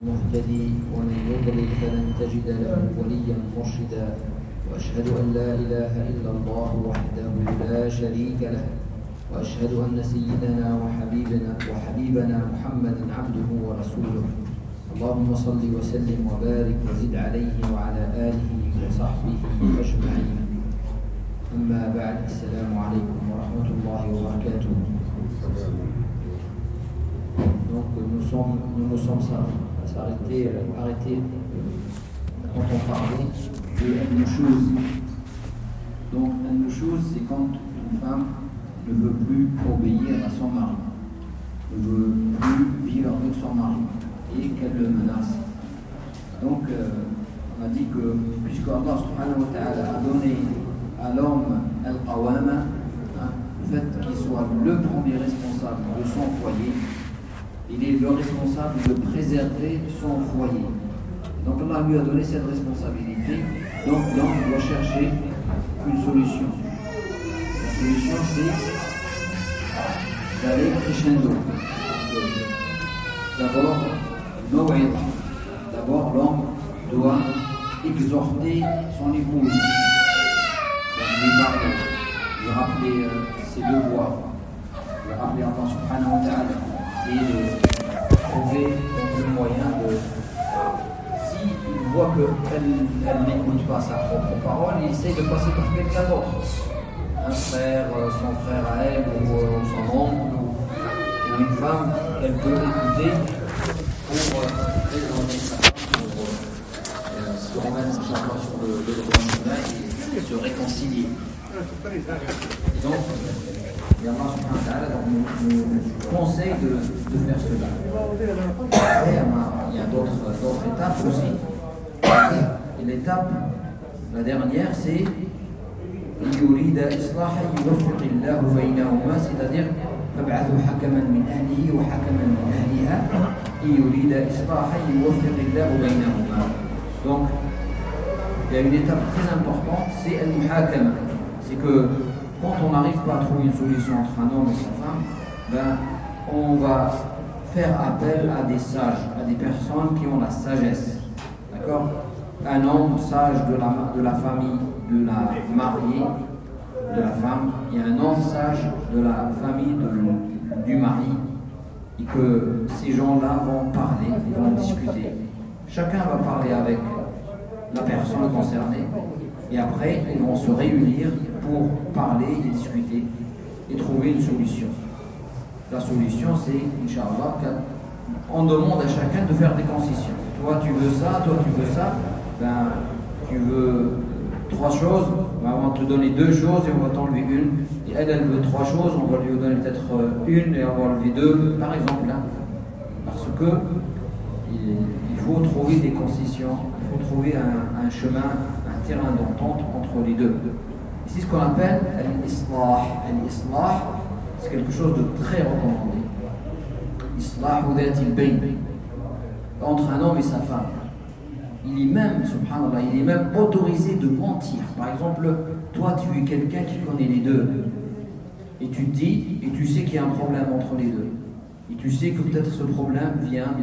مهتدي ومن يضلل فلن تجد له وليا مرشدا وأشهد أن لا إله إلا الله وحده لا شريك له وأشهد أن سيدنا وحبيبنا محمدا عبده ورسوله اللهم صل وسلم وبارك وزد عليه وعلى آله وصحبه أجمعين أما بعد السلام عليكم ورحمة الله وبركاته. Donc nous nous sommes arrêtés quand on parlait de An-Nushuz. Donc An-Nushuz, c'est quand une femme ne veut plus obéir à son mari, ne veut plus vivre avec son mari et qu'elle le menace. Donc on a dit que puisque Allah subhanahu wa ta'ala a donné à l'homme al-qawama, le fait qu'il soit le premier responsable de son foyer, il est le responsable de préserver son foyer. Donc Allah lui a donné cette responsabilité. Donc l'homme doit chercher une solution. La solution, c'est d'aller crescendo. D'abord l'homme doit exhorter son épouse, lui parler, lui rappeler ses devoirs, lui rappeler Allah subhanahu wa ta'ala, et de trouver le moyen de, s'il voit qu'elle n'écoute pas sa propre parole, il essaye de passer par quelqu'un d'autre, un frère, son frère à elle, ou son oncle, ou une femme qu'elle peut écouter pour présenter sa femme, pour se remettre chaque fois sur le droit chemin et se réconcilier. Donc, Allah subhanahu wa ta'ala nous conseille de faire cela. Après, il y a d'autres étapes aussi. Et l'étape, la dernière, c'est c'est-à-dire فابعثوا حكما من أهله وحكما من أهلها إن يريد إصلاحا يوفق الله بينهما. Donc, il y a une étape très importante, c'est al-muhakama. C'est que quand on n'arrive pas à trouver une solution entre un homme et sa femme, on va faire appel à des sages, à des personnes qui ont la sagesse. D'accord ? Un homme sage de la famille de la mariée, de la femme, et un homme sage de la famille du mari, et que ces gens-là vont parler, ils vont discuter. Chacun va parler avec la personne concernée, et après ils vont se réunir pour parler et discuter et trouver une solution. La solution, c'est, Inch'Allah, qu'on demande à chacun de faire des concessions. Toi tu veux ça, toi tu veux ça, tu veux 3 choses, on va te donner 2 choses et on va t'enlever une. Et elle veut 3 choses, on va lui donner peut-être une et on va enlever 2, par exemple. Parce que il faut trouver des concessions, il faut trouver un chemin, un terrain d'entente entre les deux. C'est ce qu'on appelle l'islah. L'islah, c'est quelque chose de très recommandé. Islah ou dhatil bayn, entre un homme et sa femme. Il est même, subhanallah, il est même autorisé de mentir. Par exemple, toi tu es quelqu'un qui connaît les deux. Et tu te dis, et tu sais qu'il y a un problème entre les deux. Et tu sais que peut-être ce problème vient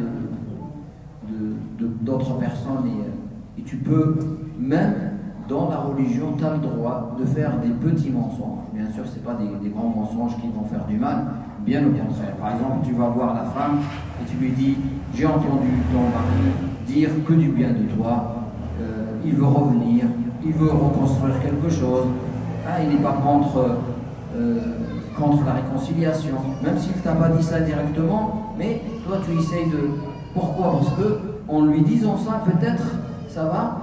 d'autres personnes. Et tu peux même, dans la religion, tu as le droit de faire des petits mensonges. Bien sûr, ce n'est pas des grands mensonges qui vont faire du mal, bien au contraire. Par exemple, tu vas voir la femme et tu lui dis, j'ai entendu ton mari dire que du bien de toi, il veut revenir, il veut reconstruire quelque chose, il n'est pas contre la réconciliation, même s'il ne t'a pas dit ça directement, mais toi tu essayes de... Pourquoi ? Parce que en lui disant ça, peut-être ça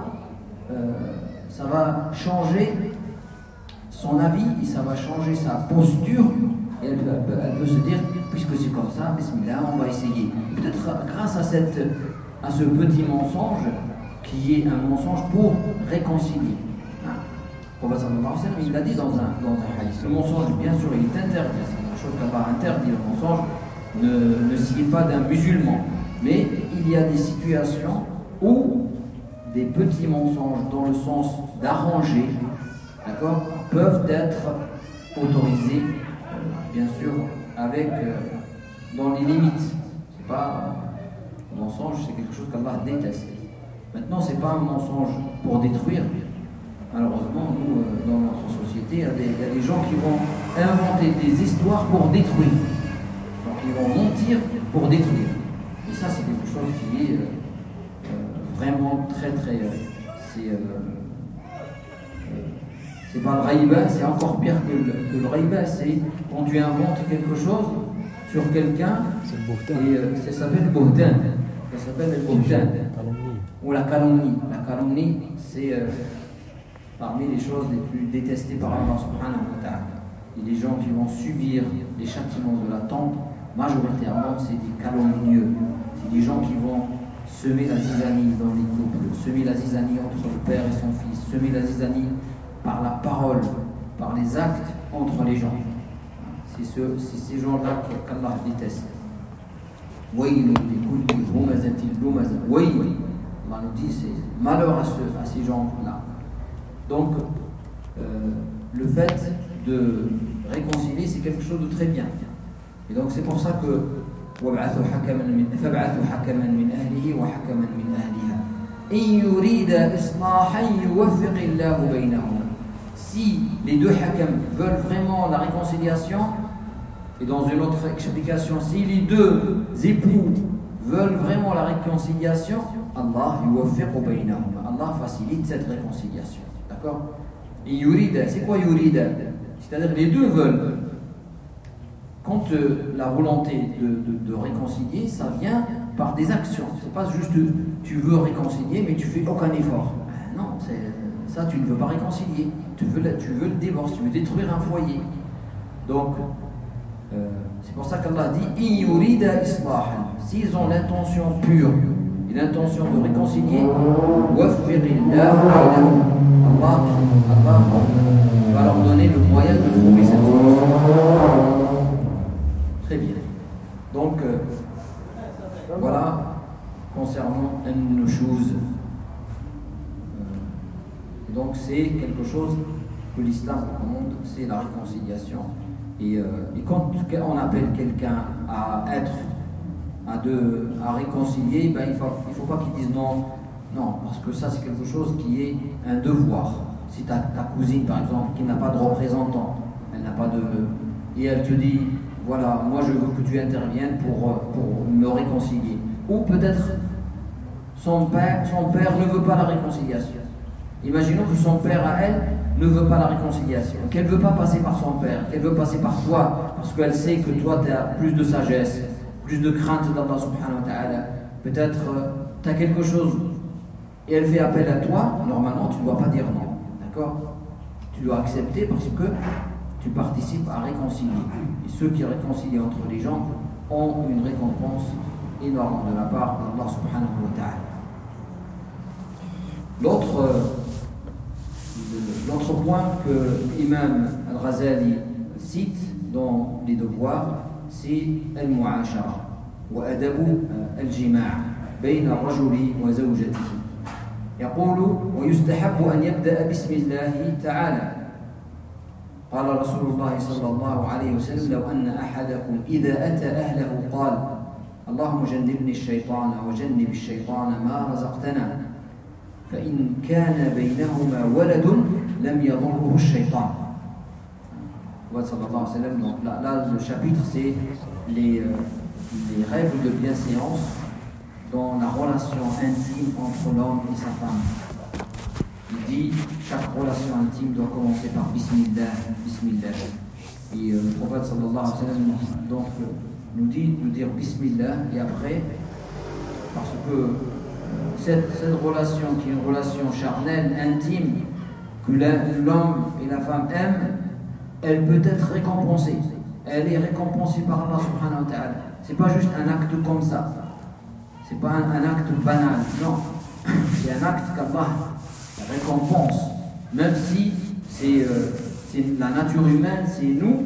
va changer son avis et ça va changer sa posture. Et elle peut se dire, puisque c'est comme ça, bismillah, on va essayer. Peut-être grâce à ce petit mensonge qui est un mensonge pour réconcilier. Le prophète sallallahu alayhi wa sallam, il l'a dit dans un hadith. Le mensonge, bien sûr, il est interdit. C'est quelque chose qu'Allah interdit. Le mensonge ne signe pas d'un musulman. Mais il y a des situations où des petits mensonges, dans le sens d'arranger, d'accord, peuvent être autorisés, bien sûr, avec dans les limites. C'est pas Le mensonge, c'est quelque chose qu'Allah déteste. Maintenant, ce n'est pas un mensonge pour détruire. Malheureusement, nous, dans notre société, il y a des gens qui vont inventer des histoires pour détruire. Donc, ils vont mentir pour détruire. Et ça, c'est quelque chose qui est vraiment très, très... c'est pas le raïba, c'est encore pire que le raïba. C'est quand tu inventes quelque chose sur quelqu'un, et ça s'appelle le bouhtan. Ça s'appelle le bouhtan. Ou la calomnie. La calomnie, c'est parmi les choses les plus détestées par Allah subhanahu wa ta'ala. Et les gens qui vont subir les châtiments de la tombe, majoritairement, c'est des calomnieux. C'est des gens qui vont semer la zizanie dans les couples, semer la zizanie entre le père et son fils, semer la zizanie par la parole, par les actes entre les gens. C'est ces gens-là qu'Allah déteste. Oui, Allah nous dit, c'est malheur à ces gens-là. Donc, le fait de réconcilier, c'est quelque chose de très bien. Et donc, c'est pour ça que si les deux hakam veulent vraiment la réconciliation, et dans une autre explication, si les deux époux veulent vraiment la réconciliation, Allah facilite cette réconciliation. D'accord? Et yurida, c'est quoi yurida? C'est-à-dire les deux veulent. Quand la volonté de réconcilier, ça vient par des actions. C'est pas juste tu veux réconcilier, mais tu fais aucun effort. Non, ça tu ne veux pas réconcilier. Tu veux le divorce, tu veux détruire un foyer. Donc, c'est pour ça qu'Allah dit yurida islahan. S'ils ont l'intention pure et l'intention de réconcilier, Allah va leur donner le moyen de trouver cette solution. Très bien. Donc, voilà, concernant An-Nushuz. Donc, c'est quelque chose que l'islam recommande, c'est la réconciliation. Et quand on appelle quelqu'un à réconcilier, ben, il ne faut pas qu'il dise non. Non, parce que ça, c'est quelque chose qui est un devoir. Si ta cousine, par exemple, qui n'a pas de représentant, elle n'a pas de... Et elle te dit, voilà, moi je veux que tu interviennes pour me réconcilier. Ou peut-être son père ne veut pas la réconciliation. Imaginons que son père à elle ne veut pas la réconciliation, qu'elle ne veut pas passer par son père, qu'elle veut passer par toi, parce qu'elle sait que toi tu as plus de sagesse, plus de crainte d'Allah subhanahu wa ta'ala. Peut-être tu as quelque chose et elle fait appel à toi, normalement tu ne dois pas dire non. D'accord? Tu dois accepter parce que tu participes à réconcilier. Et ceux qui réconcilient entre les gens ont une récompense énorme de la part d'Allah subhanahu wa ta'ala. L'autre point que l'imam Al-Ghazali cite dans les devoirs, c'est Al-Mu'ashara wa adabu al-jima' bayna ar-rajuli wa zawjatihi. يقول ويستحب أن يبدأ بسم الله تعالى. قال رسول الله صلى الله عليه وسلم لو أن أحدكم إذا أتى أهله قال اللهم جنبني الشيطان وجنب الشيطان ما رزقتنا فإن كان بينهما ولد لم يضره الشيطان. صلى الله عليه وسلم. Donc là le chapitre c'est les règles de bienséance dans la relation intime entre l'homme et sa femme. Il dit chaque relation intime doit commencer par Bismillah, Bismillah. Et le prophète sallallahu alayhi wa sallam donc, nous dit de dire Bismillah et après, parce que cette relation qui est une relation charnelle, intime, que l'homme et la femme aiment, elle peut être récompensée. Elle est récompensée par Allah subhanahu wa ta'ala. C'est pas juste un acte comme ça. C'est pas un acte banal, non. C'est un acte qu'Allah récompense. Même si c'est la nature humaine, c'est nous.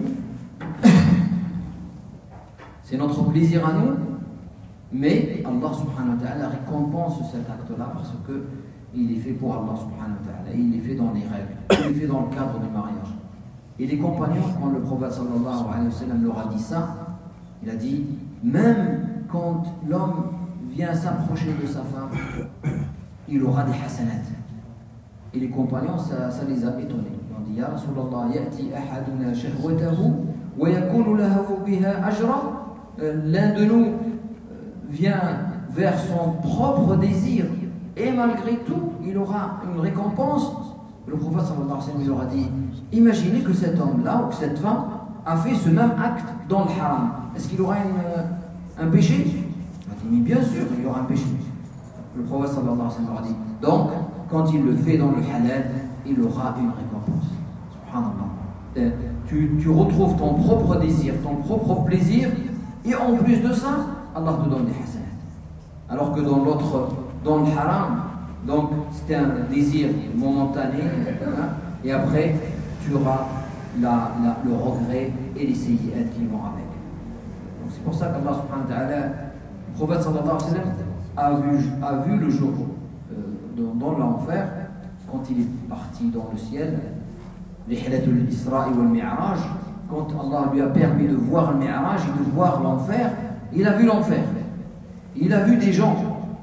C'est notre plaisir à nous. Mais Allah subhanahu wa ta'ala récompense cet acte-là parce qu'il est fait pour Allah subhanahu wa ta'ala. Il est fait dans les règles. Il est fait dans le cadre du mariage. Et les compagnons, quand le prophète sallallahu alayhi wa sallam leur a dit ça, il a dit, même quand l'homme vient s'approcher de sa femme, il aura des hasanat. Et les compagnons, ça les a étonnés. Ils ont dit, Ya Rasulallah, ya'ti ahaduna shahwatahu wa yakunu lahu biha ajra. L'un de nous vient vers son propre désir et malgré tout, il aura une récompense. Le prophète sallallahu alayhi wa sallam leur a dit, imaginez que cet homme-là ou que cette femme a fait ce même acte dans le haram. Est-ce qu'il aura un péché? Il a dit, mais bien sûr, il y aura un péché. Le prophète sallallahu alayhi wa sallam leur a dit, donc, quand il le fait dans le halal, il aura une récompense. Subhanallah. Tu retrouves ton propre désir, ton propre plaisir, et en plus de ça, Allah te donne des hasanat. Alors que dans l'autre, dans le haram, donc c'était un désir momentané, hein, et après tu auras le regret et les sayyi'at qui vont avec. Donc c'est pour ça qu'Allah subhanahu wa ta'ala, le prophète sallallahu alayhi wa sallam a vu le jour dans l'enfer, quand il est parti dans le ciel, Rihlatul Isra wal Mi'raj, quand Allah lui a permis de voir le Mi'raj et de voir l'enfer, il a vu l'enfer. Il a vu des gens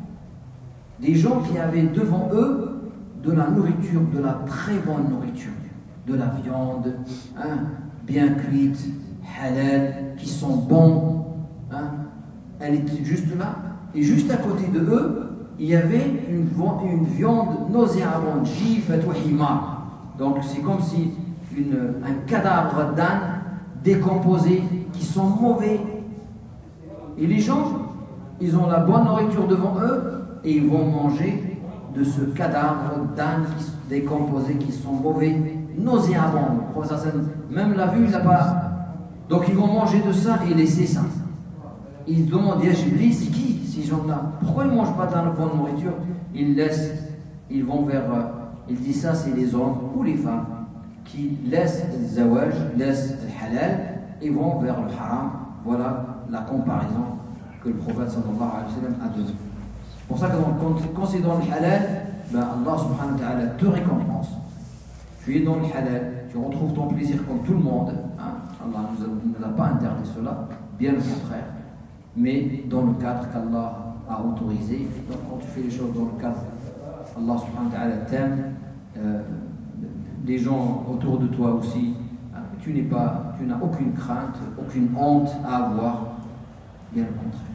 qui avaient devant eux de la nourriture, de la très bonne nourriture, de la viande, hein, bien cuite, halal, qui sont bons. Hein. Elle était juste là. Et juste à côté de eux, il y avait une viande nauséabonde, jifat ou himar. Donc c'est comme si un cadavre d'âne décomposé, qui sont mauvais. Et les gens, ils ont la bonne nourriture devant eux et ils vont manger de ce cadavre d'âne décomposé qui sont mauvais, nauséabonds. Même la vue, il n'a pas. Donc ils vont manger de ça et laisser ça. Ils demandent à Jibril, c'est qui ces gens-là? Pourquoi ils ne mangent pas dans la bonne nourriture? Ils vont vers. Ils disent ça, c'est les hommes ou les femmes qui laissent le zawaj, laissent le halal et vont vers le haram. Voilà la comparaison que le prophète sallallahu alayhi wa sallam a donnée. C'est pour ça que quand c'est dans le halal, ben Allah subhanahu wa ta'ala te récompense. Tu es dans le halal, tu retrouves ton plaisir comme tout le monde. Hein? Allah ne nous a pas interdit cela, bien au contraire. Mais dans le cadre qu'Allah a autorisé. Donc quand tu fais les choses dans le cadre, Allah subhanahu wa ta'ala t'aime, les gens autour de toi aussi, tu n'as aucune crainte, aucune honte à avoir, bien au contraire.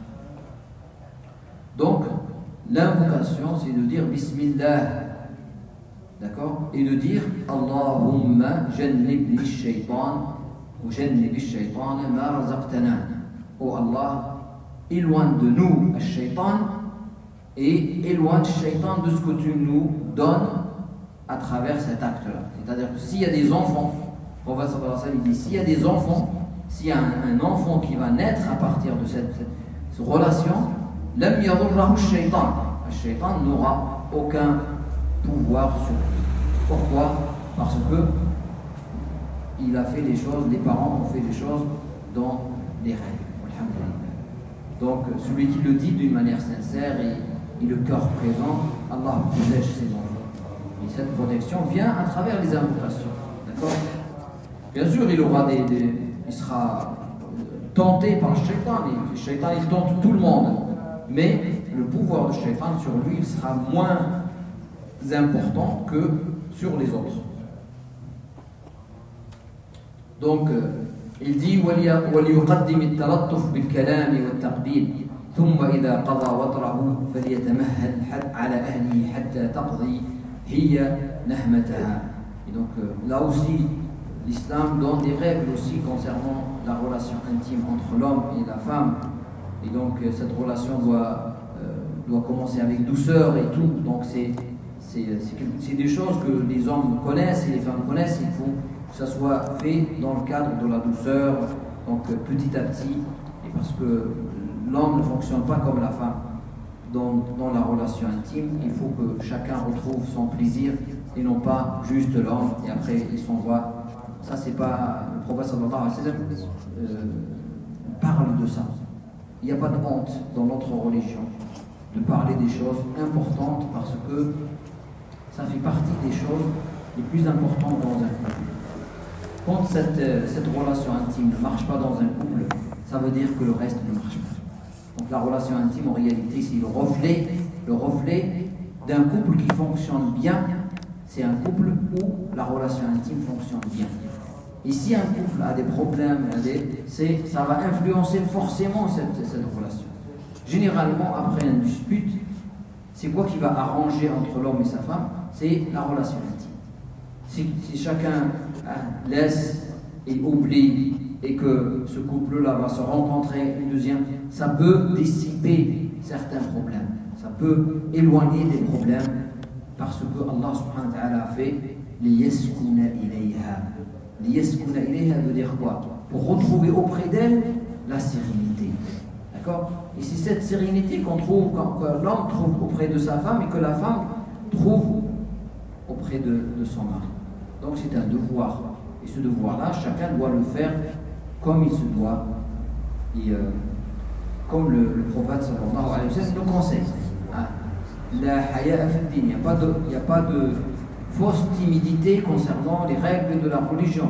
Donc, l'invocation, c'est de dire Bismillah, d'accord, et de dire Allahumma jannibni shaytan ou jannibi shaytan ma razaqtana. Oh Allah, éloigne de nous le shaytan et éloigne le shaytan de ce que tu nous donnes à travers cet acte-là. C'est-à-dire que s'il y a des enfants, le prophète sallallahu alayhi wa sallam dit, s'il y a des enfants, s'il y a un enfant qui va naître à partir de cette relation, lam yadurrahu shaytan. Le shaytan n'aura aucun pouvoir sur lui. Pourquoi? Parce que il a fait les choses, les parents ont fait les choses dans les règles. Donc celui qui le dit d'une manière sincère et le cœur présent, Allah protège ses enfants. Et cette protection vient à travers les invocations. D'accord? Bien sûr, il sera tenté par le shaitan. Le shaitan, il tente tout le monde. Mais le pouvoir du shaitan sur lui, il sera moins important que sur les autres. Donc, il dit وَلْيُقَدِّمِ التَّلَطُّفْ بِالْكَلَامِ وَالتَّقْبِيلِ ثُمَّ إِذَا قَضَى وَطْرَهُ فَلْيَتَمَهَّلْ عَلَى أَهْلِهِ حَتَّى تَقْضِي هِيَ نَهْمَتَهَا. Et donc, là aussi, l'islam donne des règles aussi concernant la relation intime entre l'homme et la femme. Et donc, cette relation doit commencer avec douceur et tout. Donc, c'est des choses que les hommes connaissent et les femmes connaissent. Il faut que ça soit fait dans le cadre de la douceur, donc petit à petit, et parce que l'homme ne fonctionne pas comme la femme dans la relation intime. Il faut que chacun retrouve son plaisir et non pas juste l'homme et après il s'envoie. Ça, c'est pas le prophète sallallahu alayhi wa sallam parle de ça. Il n'y a pas de honte dans notre religion de parler des choses importantes parce que ça fait partie des choses les plus importantes dans un couple. Quand cette relation intime ne marche pas dans un couple, ça veut dire que le reste ne marche pas. Donc la relation intime, en réalité, c'est le reflet d'un couple qui fonctionne bien. C'est un couple où la relation intime fonctionne bien. Et si un couple a des problèmes, ça va influencer forcément cette relation. Généralement, après une dispute, c'est quoi qui va arranger entre l'homme et sa femme? C'est la relation intime. Si chacun laisse et oublie et que ce couple-là va se rencontrer une deuxième, ça peut dissiper certains problèmes. Ça peut éloigner des problèmes parce que Allah subhanahu wa ta'ala a fait liyaskuna ilayha. Liyaskuna ilayha veut dire quoi? Pour retrouver auprès d'elle la sérénité. D'accord? Et c'est cette sérénité que l'homme trouve auprès de sa femme et que la femme trouve auprès de son mari. Donc c'est un devoir. Et ce devoir-là, chacun doit le faire comme il se doit. Et comme le prophète sallallahu alayhi wa sallam nous conseille. La haya fi-d-din, il n'y a pas de fausse timidité concernant les règles de la religion.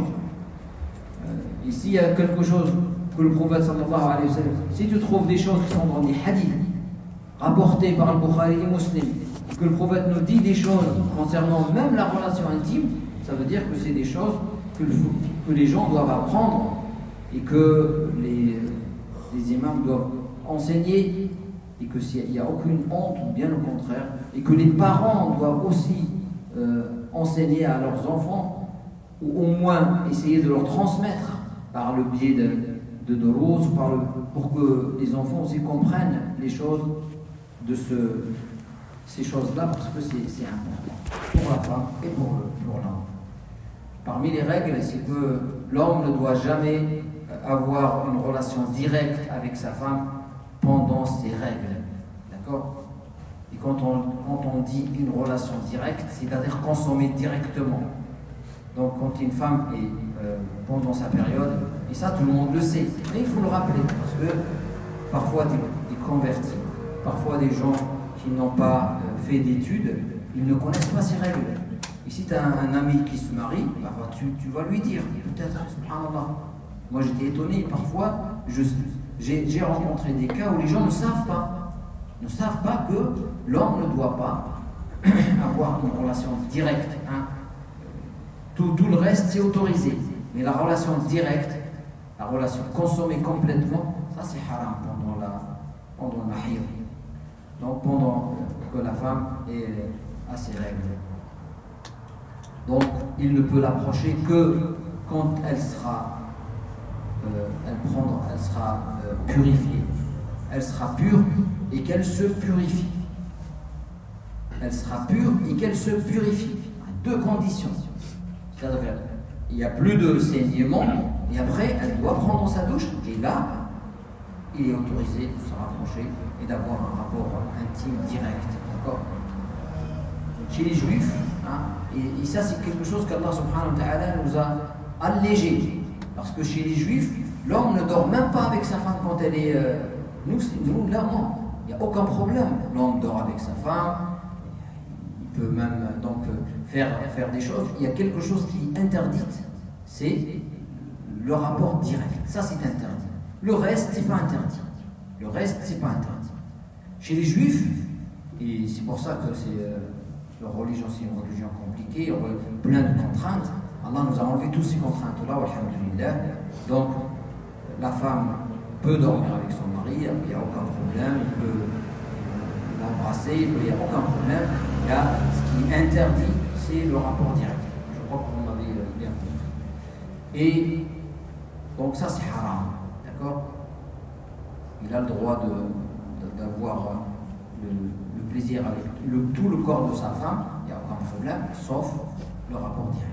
Ici, il y a quelque chose que le prophète sallallahu alayhi wa sallam, si tu trouves des choses qui sont dans les hadiths rapportés par le Bukhari et Muslim, que le prophète nous dit des choses concernant même la relation intime, ça veut dire que c'est des choses que les gens doivent apprendre et que les imams doivent enseigner, et que s'il n'y a aucune honte, bien au contraire, et que les parents doivent aussi enseigner à leurs enfants, ou au moins essayer de leur transmettre par le biais de durous, pour que les enfants aussi comprennent les choses de ces choses-là, parce que c'est important pour la femme et pour l'homme. Parmi les règles, c'est que l'homme ne doit jamais avoir une relation directe avec sa femme pendant ces règles. D'accord? Et quand on dit une relation directe, c'est-à-dire consommer directement. Donc quand une femme est pendant sa période, et ça tout le monde le sait, mais il faut le rappeler, parce que parfois des convertis, parfois des gens qui n'ont pas fait d'études, ils ne connaissent pas ces règles. Et si tu as un ami qui se marie, bah, tu vas lui dire, peut-être, subhanallah. Moi j'étais étonné, parfois j'ai rencontré des cas où les gens ne savent pas que l'homme ne doit pas avoir une relation directe. Hein. Tout le reste c'est autorisé, mais la relation directe, la relation consommée complètement, ça c'est haram pendant le mahir. Donc pendant que la femme a ses règles. Donc il ne peut l'approcher que quand elle sera purifiée. Elle sera pure et qu'elle se purifie. Elle sera pure et qu'elle se purifie. Deux conditions. C'est-à-dire il n'y a plus de saignement et après elle doit prendre sa douche et là il est autorisé de se rapprocher et d'avoir un rapport intime direct. D'accord? Chez les juifs, hein, et ça c'est quelque chose qu'Allah subhanahu wa ta'ala nous a allégé. Parce que chez les juifs, l'homme ne dort même pas avec sa femme quand elle est... Nous là, non. Il n'y a aucun problème. L'homme dort avec sa femme. Il peut même donc faire des choses. Il y a quelque chose qui est interdit. C'est le rapport direct. Ça, c'est interdit. Le reste, c'est pas interdit. Le reste, c'est pas interdit. Chez les juifs, et c'est pour ça que leur religion, c'est une religion compliquée, plein de contraintes. Allah nous a enlevé tous ces contraintes-là, alhamdulillah. Donc, la femme peut dormir avec son mari, il n'y a aucun problème, il peut l'embrasser, il n'y a aucun problème. Là, ce qui est interdit, c'est le rapport direct. Je crois qu'on avait bien compris. Et donc ça, c'est haram, d'accord? Il a le droit d'avoir le plaisir avec tout le corps de sa femme, il n'y a aucun problème, sauf le rapport direct.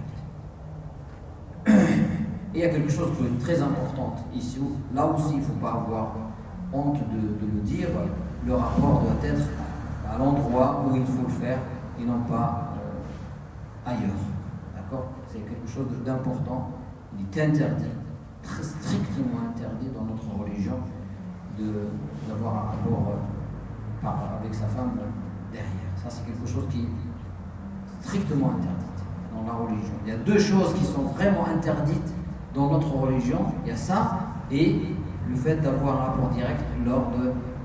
Et il y a quelque chose qui est très important ici, là aussi il ne faut pas avoir honte de le dire, le rapport doit être à l'endroit où il faut le faire et non pas ailleurs. D'accord? C'est quelque chose d'important, il est interdit, très strictement interdit dans notre religion d'avoir un rapport avec sa femme derrière. Ça c'est quelque chose qui est strictement interdit dans la religion. Il y a deux choses qui sont vraiment interdites dans notre religion. Il y a ça et le fait d'avoir un rapport direct lors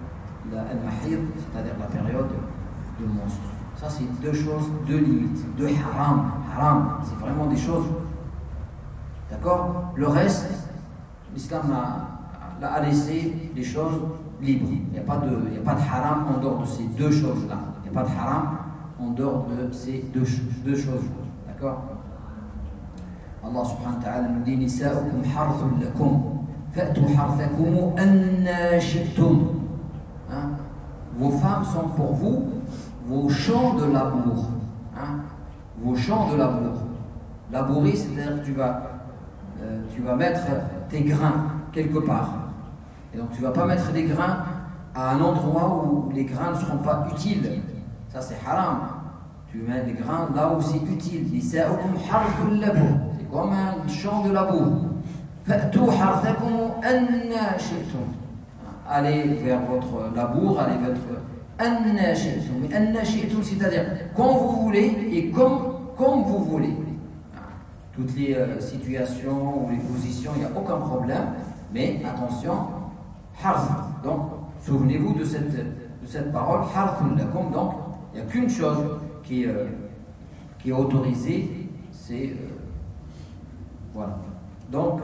al-mahid, c'est-à-dire la période de monstre. Ça, c'est deux choses, deux limites, deux haram. Haram, c'est vraiment des choses. D'accord? Le reste, l'islam a laissé les choses libres. Il n'y a pas de haram en dehors de ces deux choses-là. Il n'y a pas de haram en dehors de ces deux choses-là. D'accord? Allah subhanahu wa ta'ala nous dit Nisa'ukum harthun lakum fa'tu harthakum anna shi'tum. Vos femmes sont pour vous vos champs de labour. Vos champs de labour. Labourer, c'est-à-dire que tu vas mettre tes grains quelque part. Et donc tu ne vas pas mettre des grains à un endroit où les grains ne seront pas utiles. Ça c'est haram. Tu mets des grains là où c'est utile. Nisa'ukum harthun lakum. C'est comme un champ de labour. Fa'tu harthakum anna shi'tum. Allez vers votre labour, allez vers votre anna shi'tum. Mais anna shi'tum, c'est-à-dire quand vous voulez et comme vous voulez. Toutes les situations ou les positions, il n'y a aucun problème. Mais attention, harth. Donc, souvenez-vous de cette parole, harthun lakum. Donc, il n'y a qu'une chose qui est autorisée, c'est voilà. Donc,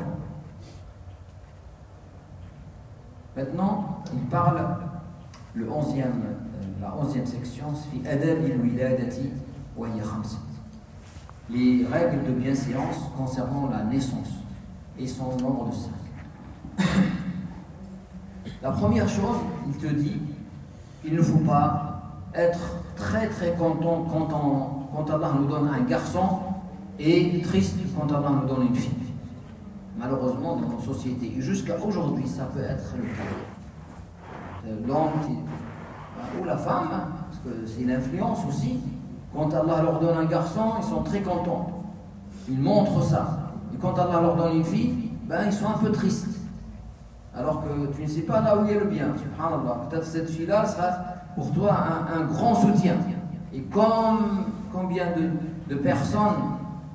maintenant, il parle la 11e section, fi adab al-wiladati wa hiya khamsa. Les règles de bienséance concernant la naissance et son nombre de 5. La première chose, il te dit, il ne faut pas être très très content quand Allah nous donne un garçon et triste quand Allah nous donne une fille. Malheureusement, dans nos sociétés, et jusqu'à aujourd'hui, ça peut être le cas. L'homme ou la femme, parce que c'est l'influence aussi. Quand Allah leur donne un garçon, ils sont très contents. Ils montrent ça. Et quand Allah leur donne une fille, ils sont un peu tristes. Alors que tu ne sais pas là où il y a le bien. Subhanallah. Peut-être cette fille-là sera pour toi un grand soutien. Et combien de personnes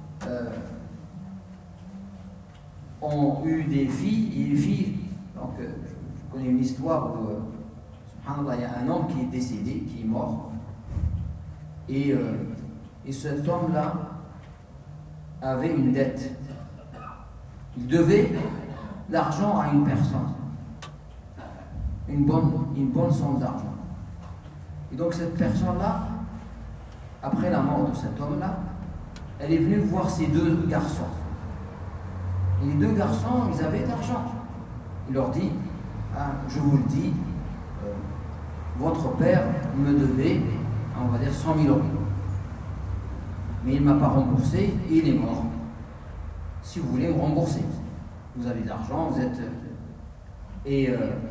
ont eu des filles et des filles. Donc, je connais une histoire où, subhanallah, il y a un homme qui est décédé, qui est mort. Et cet homme-là avait une dette. Il devait l'argent à une personne. Une bonne somme d'argent. Et donc cette personne-là, après la mort de cet homme-là, elle est venue voir ses deux garçons. Et les deux garçons, ils avaient de l'argent. Il leur dit, je vous le dis, votre père me devait, on va dire, 100 000 euros. Mais il ne m'a pas remboursé et il est mort. Si vous voulez me rembourser, vous avez de l'argent, vous êtes... Et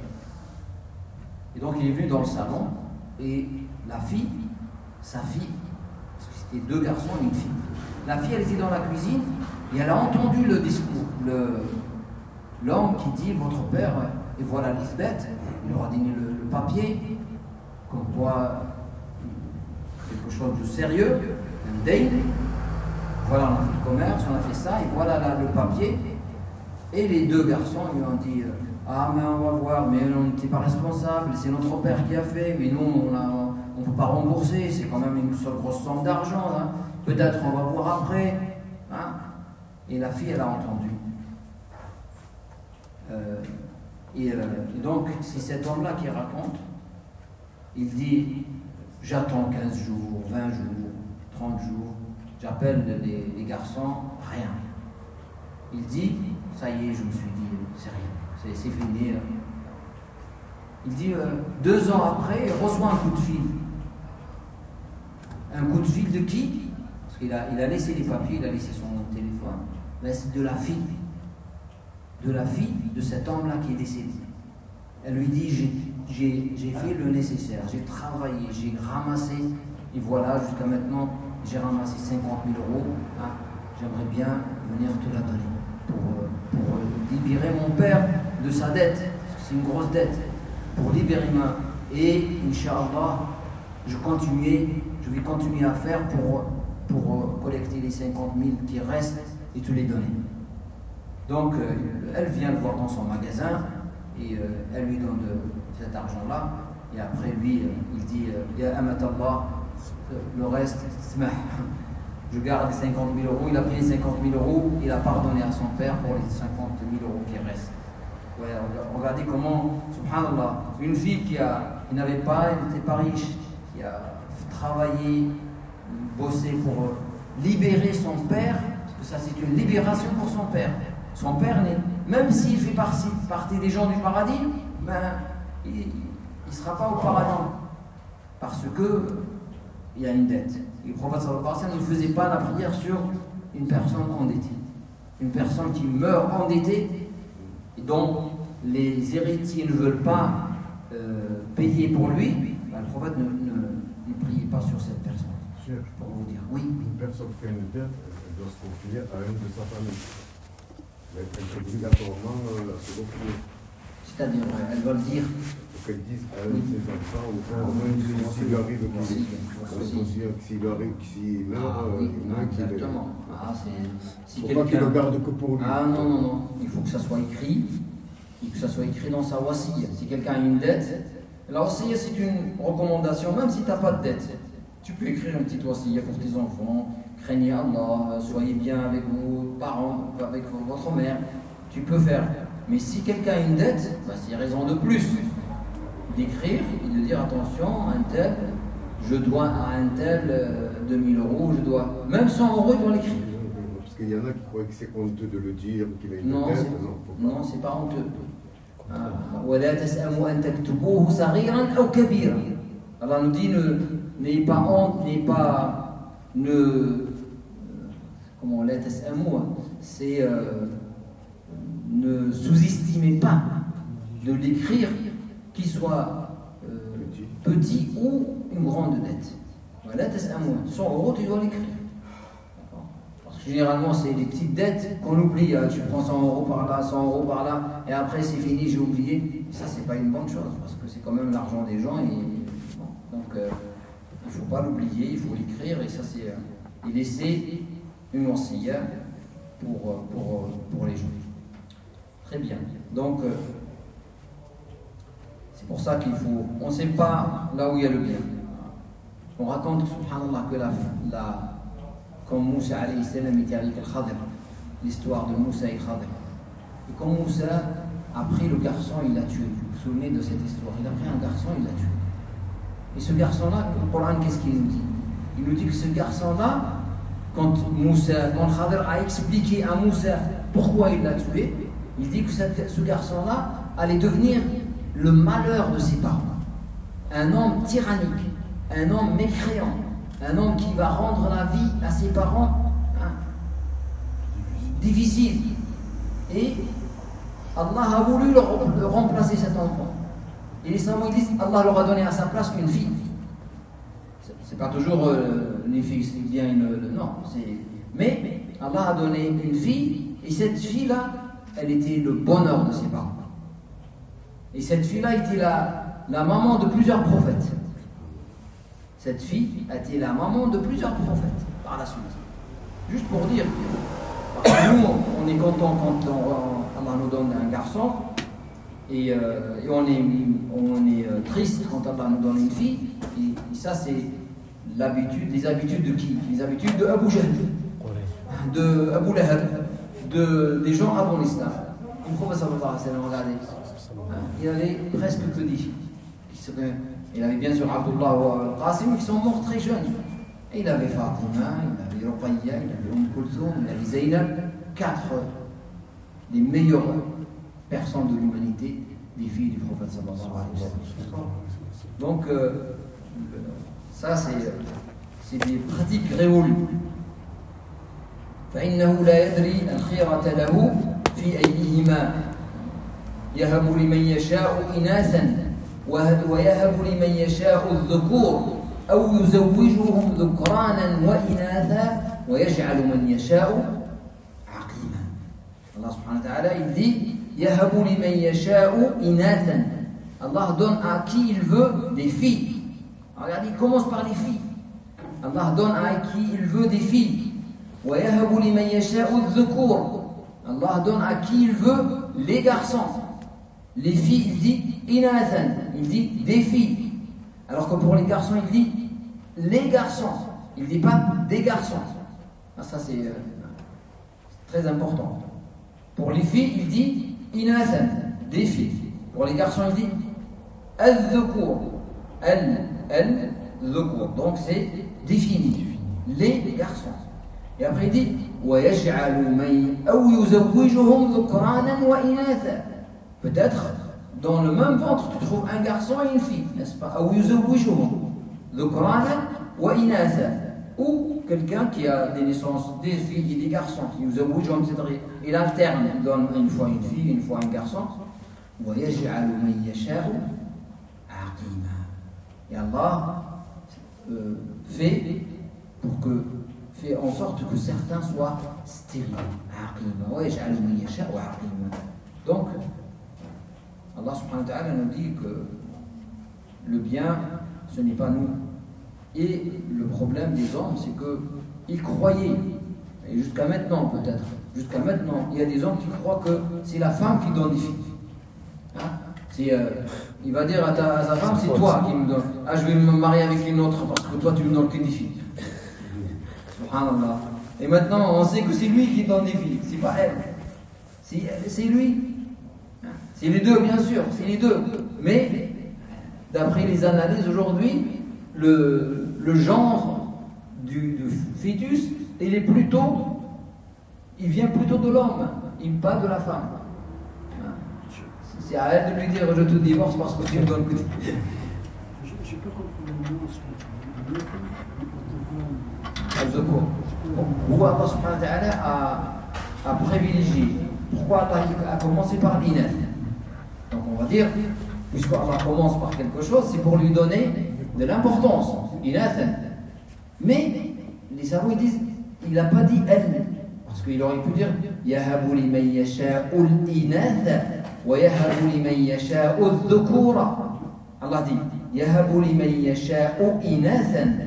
donc il est venu dans le salon et la fille, sa fille, parce que c'était deux garçons et une fille, la fille elle était dans la cuisine et elle a entendu le discours, l'homme qui dit votre père, et voilà l'Isbeth, il leur a donné le papier, comme quoi quelque chose de sérieux, un dayn, voilà on a fait le commerce, on a fait ça, et voilà là le papier, et les deux garçons lui ont dit mais on va voir, mais on n'était pas responsable, c'est notre père qui a fait, mais nous on ne peut pas rembourser, c'est quand même une grosse somme d'argent, hein. Peut-être on va voir après. Hein. Et la fille elle a entendu. Et donc c'est cet homme-là qui raconte, il dit j'attends 15 jours, 20 jours, 30 jours, j'appelle les garçons, rien. Il dit ça y est, je me suis dit c'est rien, c'est fini. Il dit 2 ans après, il reçoit un coup de fil. Un coup de fil de qui? Parce qu'il a laissé les papiers, il a laissé son téléphone. Mais c'est de la fille. De la fille de cet homme-là qui est décédé. Elle lui dit j'ai fait le nécessaire, j'ai travaillé, j'ai ramassé, et voilà, jusqu'à maintenant, j'ai ramassé 50 000 euros. Hein, j'aimerais bien venir te la donner pour libérer mon père de sa dette, parce que c'est une grosse dette, pour libérer ma. Et, Inch'Allah, je vais continuer à faire pour collecter les 50 000 qui restent et te les donner. Donc, elle vient le voir dans son magasin et elle lui donne cet argent-là. et après lui, il dit Ya Amatallah, le reste, je garde les 50 000 euros, il a pris les 50 000 euros, il a pardonné à son père pour les 50 000 euros qui restent. Ouais, regardez comment, subhanallah, une fille qui n'avait pas, elle n'était pas riche, qui a travaillé, bossé pour libérer son père, parce que ça c'est une libération pour son père. Son père, même s'il fait partie des gens du paradis, ben, il ne sera pas au paradis, parce que il y a une dette. Et le prophète sallallahu alayhi wa sallam ne faisait pas la prière sur une personne endettée. Une personne qui meurt endettée, et dont les héritiers ne veulent pas payer pour lui, ben, le prophète ne priait pas sur cette personne. Pour vous dire, oui. Une personne qui a une dette, elle doit se confier à une de sa famille. Elle peut obligatoirement se confier. C'est-à-dire, elle doit le dire. Faut qu'elle dise à un de ses enfants, au moins s'il lui arrive s'il meurt, exactement. Si faut pas qu'il le garde que pour lui. Ah non. Il faut que ça soit écrit. Et que ça soit écrit dans sa wasiya. Si quelqu'un a une dette, la wasiya c'est une recommandation, même si tu n'as pas de dette. Tu peux écrire une petite wasiya pour tes enfants. Craignez Allah, soyez bien avec vos parents, avec votre mère. Tu peux faire. Mais si quelqu'un a une dette, bah, c'est raison de plus d'écrire et de dire attention, un tel, je dois à un tel 2000 euros, je dois. Même 100 euros, il doit l'écrire. Parce qu'il y en a qui croient que c'est honteux de le dire, qu'il a une non, dette. Non, c'est pas honteux. Allah nous dit n'ayez pas honte, c'est ne sous-estimez pas de l'écrire, qu'il soit petit ou une grande dette. 100 euros, tu dois l'écrire. Parce que généralement, c'est les petites dettes qu'on oublie. Tu prends 100 euros par là, 100 euros par là, et après c'est fini, j'ai oublié. Ça, c'est pas une bonne chose, parce que c'est quand même l'argent des gens. Donc, il ne faut pas l'oublier, il faut l'écrire, et ça, c'est. Et laisser une wasiya pour les gens. Très bien. Donc, c'est pour ça qu'il faut. On ne sait pas là où il y a le bien. On raconte, subhanallah, que comme Moussa alayhi salam était avec Al-Khadir, l'histoire de Moussa et Khadir. Et quand Moussa a pris le garçon, il l'a tué. Vous vous souvenez de cette histoire? Il a pris un garçon, il l'a tué. Et ce garçon-là, le Coran, qu'est-ce qu'il nous dit? Il nous dit que ce garçon-là, quand Khadir a expliqué à Moussa pourquoi il l'a tué, il dit que ce garçon-là allait devenir le malheur de ses parents. Un homme tyrannique, un homme mécréant, un homme qui va rendre la vie à ses parents difficile. Et Allah a voulu le remplacer cet enfant. Et les savants disent Allah leur a donné à sa place une fille. C'est pas toujours les filles, c'est bien non. Mais Allah a donné une fille, et cette fille-là, elle était le bonheur de ses parents. Et cette fille-là était la maman de plusieurs prophètes. Cette fille a été la maman de plusieurs prophètes par la suite. Juste pour dire, parce que nous, on est content quand Allah nous donne un garçon, et on est triste quand Allah nous donne une fille. Et ça, c'est les habitudes de qui? Les habitudes de Abu Jahl, de Abu Lahab, des gens avant l'islam. Le prophète sallallahu alayhi wa sallam, regardez, il avait presque que des filles. Il avait bien sûr Abdullah ou Qasim qui sont morts très jeunes. Et il avait Fatima, il avait Ruqayya, il avait Kulthum, il avait Zaynab, 4 des meilleures personnes de l'humanité, des filles du prophète sallallahu alayhi wa sallam. Donc, ça c'est des pratiques révolues. فإنه لا يدري الخيرة له في أيهما يهب لمن يشاء إناثا ويهب لمن يشاء الذكور أو يزوجهم ذكرانا وإناثا ويجعل من يشاء عقيما. Allah subhanahu wa ta'ala il dit يهب لمن يشاء إناثا. Allah donne à qui il veut des filles. Regardez, il commence par les filles. Allah donne à qui il veut des filles. وَيَهَبُ لِمَنْ يَشَاءُ الذُّكُورَ. Allah donne à qui il veut les garçons. Les filles, il dit inathan, il dit des filles. Alors que pour les garçons, il dit les garçons. Il ne dit pas des garçons. Ah, ça, c'est très important. Pour les filles, il dit inathan, des filles. Pour les garçons, il dit al-dhukur. Al-dhukur. Donc, c'est défini. Les garçons. Et après, il dit peut-être dans le même ventre tu trouves un garçon et une fille, n'est-ce pas? Ou quelqu'un qui a des naissances des filles et des garçons, il alterne, il donne une fois une fille, une fois un garçon. Et Allah fait en sorte que certains soient stériles. Donc, Allah subhanahu wa ta'ala nous dit que le bien, ce n'est pas nous. Et le problème des hommes, c'est qu'ils croyaient, et jusqu'à maintenant peut-être, jusqu'à maintenant, il y a des hommes qui croient que c'est la femme qui donne des filles. Hein? Il va dire à sa femme, c'est toi qui me donne. Ah, je vais me marier avec une autre parce que toi tu me donnes que des filles. Subhanallah. Et maintenant, on sait que c'est lui qui donne des filles, c'est pas elle. C'est lui. C'est les deux, bien sûr, c'est les deux. Mais, d'après les analyses aujourd'hui, le genre du fœtus, il vient plutôt de l'homme, pas de la femme. C'est à elle de lui dire je te divorce parce que tu me donnes que des filles. J'ai pas compris le nuance. Pourquoi Allah subhanahu wa ta'ala a privilégié? Pourquoi Allah a commencé par l'inath? Donc on va dire, puisque Allah commence par quelque chose, c'est pour lui donner de l'importance. Inathan. Mais les savants ils disent, il n'a pas dit elle. Parce qu'il aurait pu dire Yahabu liman yasha'u al-inatha wa yahabu liman yasha'u al-dhukura. Allah dit Yahabu liman yasha'u inathan.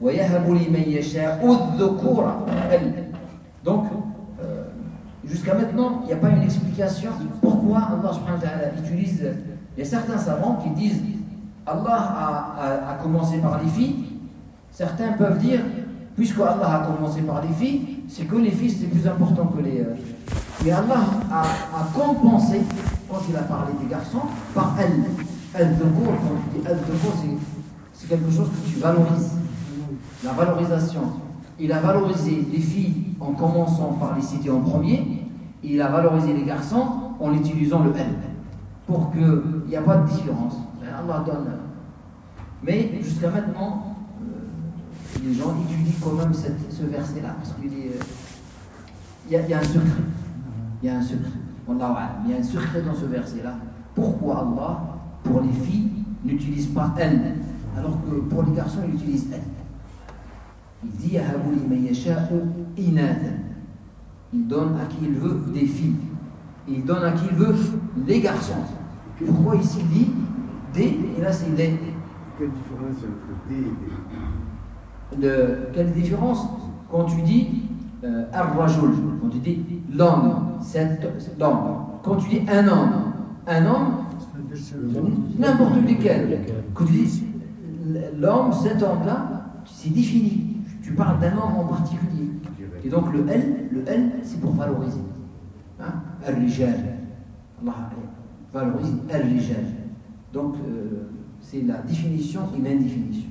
Donc, jusqu'à maintenant, il n'y a pas une explication pourquoi Allah subhanahu wa ta'ala utilise. Il y a certains savants qui disent Allah a commencé par les filles. Certains peuvent dire, puisque Allah a commencé par les filles, c'est que les filles c'est plus important que les. Mais Allah a compensé, quand il a parlé des garçons, par al-dhukur. Quand tu dis al-dhukur, c'est quelque chose que tu valorises. La valorisation. Il a valorisé les filles en commençant par les citer en premier, et il a valorisé les garçons en utilisant le elle, pour qu'il n'y a pas de différence. Allah donne. Mais jusqu'à maintenant, les gens étudient quand même ce verset-là, parce qu'il y a un secret. Il y a un secret. Il y a un secret dans ce verset-là. Pourquoi Allah, pour les filles, n'utilise pas elle, alors que pour les garçons, il utilise elle? Il dit Yahabu liman yasha'u inathan. Il donne à qui il veut des filles. Il donne à qui il veut les garçons. Pourquoi ici il dit des et là c'est les? Quelle différence entre des et des? Quelle différence quand tu dis ar-rajul, quand tu dis l'homme, l'homme. Quand tu dis un homme, n'importe lequel. Quand tu dis l'homme, cet homme-là, c'est défini. Tu parles d'un homme en particulier. Et donc le L, c'est pour valoriser. Al-Rijal. Allah valorise Al-Rijal. Donc c'est la définition et l'indéfinition.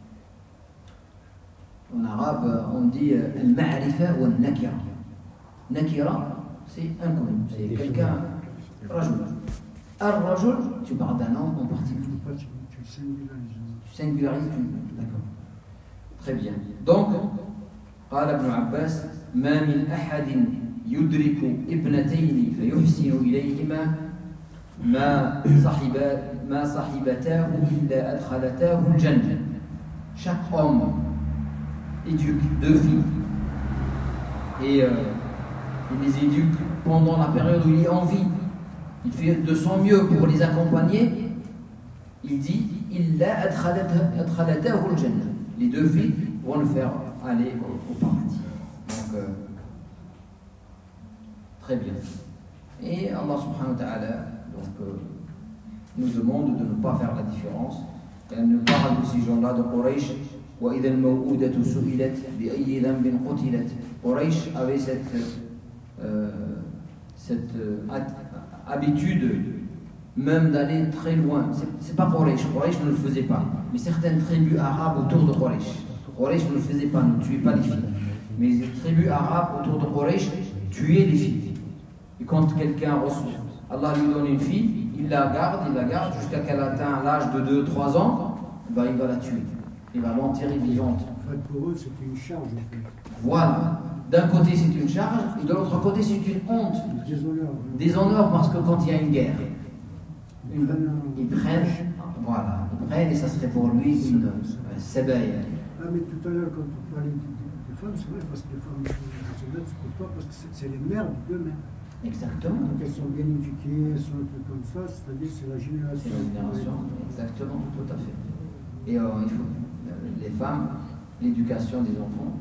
En arabe, on dit Al-Ma'rifa ou Al-Nakira. Nakira, c'est inconnu. C'est quelqu'un. Rajul. Al-Rajul, tu parles d'un homme en particulier. Tu singularises. D'accord. Très bien. Donc, قال ابن عباس ما من أحد يدرك ابنتين فيحسن إليهما ما صحبتاه إلا أدخلتاه الجنة. Chaque homme éduque deux filles et il les éduque pendant la période où il est en vie. Il fait de son mieux pour les accompagner. Il dit إلا أدخلتاه الجنة. Les deux filles vont le faire aller au paradis. Donc, très bien. Et Allah subhanahu wa ta'ala nous demande de ne pas faire la différence Elle parle de ces gens-là de Quraysh. وإذا الموءودة سئلت بأي ذنب قتلت. Quraysh avait cette habitude même d'aller très loin. C'est pas Quraysh ne le faisait pas, mais certaines tribus arabes autour de Quraysh ne le faisait pas, ne tuait pas les filles. Mais les tribus arabes autour de Quraysh tuaient les filles. Et quand quelqu'un reçoit, Allah lui donne une fille, il la garde jusqu'à qu'elle atteint l'âge de 2-3 ans, ben il va la tuer. Il va l'enterrer vivante. En fait, pour eux, c'était une charge. En fait. Voilà. D'un côté, c'est une charge, et de l'autre côté, c'est une honte. Déshonneur, parce que quand il y a une guerre, ils prennent, et ça serait pour lui une sébaille. Ah, mais tout à l'heure, quand on parlait des femmes, c'est vrai, parce que les femmes musulmanes, c'est pas parce que c'est les mères d'eux-mêmes. Exactement. Donc elles sont bien éduquées, elles sont un peu comme ça, c'est-à-dire c'est la génération. C'est la génération, exactement, tout à fait. Et il faut, les femmes, l'éducation des enfants,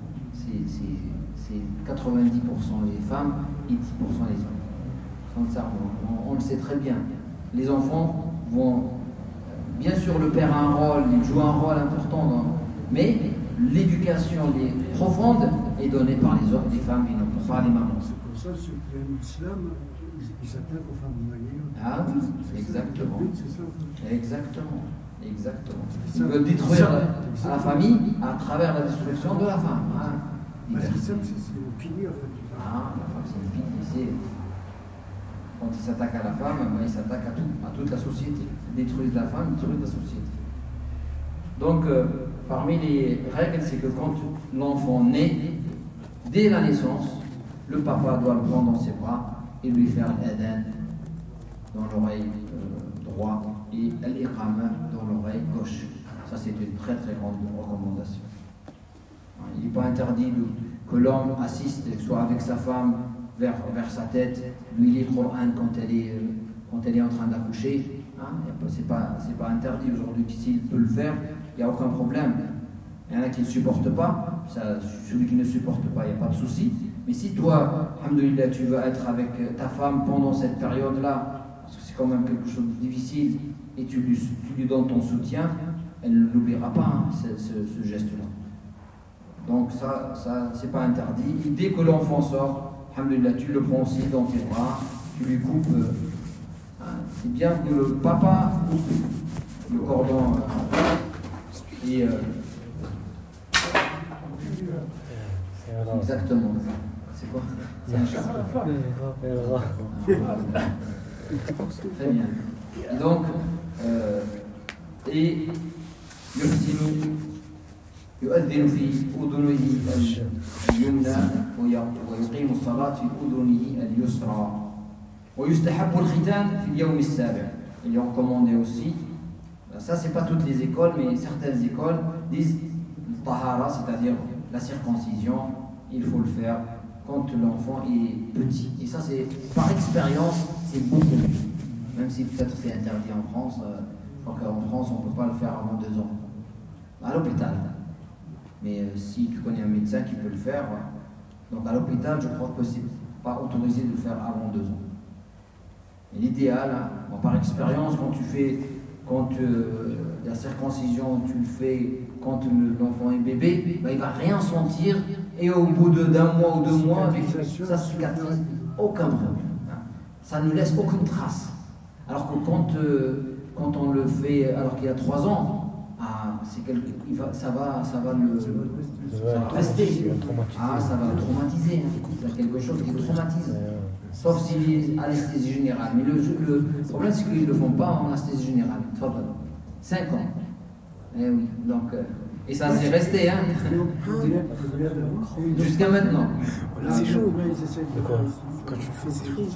c'est 90% les femmes et 10% les hommes. Comme ça, on le sait très bien. Les enfants vont, bien sûr, le père a un rôle, il joue un rôle important, mais l'éducation profonde est donnée par les hommes, les femmes et non pas les mamans. C'est pour ça que ceux qui aiment l'islam, ils s'attaquent aux femmes mariées. Ah oui, exactement. C'est ça. Exactement. Ils veulent détruire la famille à travers la destruction de la femme. Parce que ça, c'est le pilier en fait. La femme, c'est le pilier. Quand ils s'attaquent à la femme, ils s'attaquent à toute la société. Ils détruisent la femme, ils détruisent la société. Donc, parmi les règles, c'est que quand l'enfant naît, dès la naissance, le papa doit le prendre dans ses bras et lui faire l'adhan dans l'oreille droite et l'iqama dans l'oreille gauche. Ça, c'est une très très grande recommandation. Il n'est pas interdit que l'homme assiste, soit avec sa femme, vers sa tête, lui lit le Coran quand elle est en train d'accoucher. C'est pas interdit aujourd'hui. S'il peut le faire, il n'y a aucun problème. Il y en a qui ne supportent pas. Celui qui ne supporte pas, il n'y a pas de souci. Mais si toi, alhamdoulilah, tu veux être avec ta femme pendant cette période-là, parce que c'est quand même quelque chose de difficile, et tu lui donnes ton soutien, elle ne l'oubliera pas, ce geste-là. Donc ça c'est pas interdit. Et dès que l'enfant sort, alhamdoulilah, tu le prends aussi dans tes bras, tu lui coupes. C'est bien que le papa coupe le cordon et exactement. C'est quoi? C'est un chat. Très bien. Et donc, et يؤذن في أذنه اليمنى ويقيم الصلاة في أذنه اليسرى ويستحب الختان في اليوم السابع. Il est recommandé aussi, ça c'est pas toutes les écoles, mais certaines écoles disent tahara, c'est-à-dire la circoncision, il faut le faire quand l'enfant est petit. Et ça c'est par expérience, c'est beaucoup mieux. Même si peut-être c'est interdit en France, je crois qu'en France on ne peut pas le faire avant 2 ans. À l'hôpital. Mais si tu connais un médecin qui peut le faire, donc à l'hôpital, je crois que c'est pas autorisé de le faire avant 2 ans. Et l'idéal, par expérience, quand la circoncision, tu le fais quand l'enfant est bébé, il ne va rien sentir, et au bout d'un mois ou 2 mois, ça cicatrise, aucun problème. Ça ne laisse aucune trace. Alors que quand on le fait alors qu'il a 3 ans, ça va rester. Ça va le traumatiser. C'est quelque chose qui le traumatise. Sauf s'il est anesthésie générale. Mais le problème, c'est qu'ils ne le font pas en anesthésie générale. 5 ans. Eh oui, donc, et ça s'est resté, jusqu'à maintenant. C'est chaud. Quand tu le fais, c'est chaud.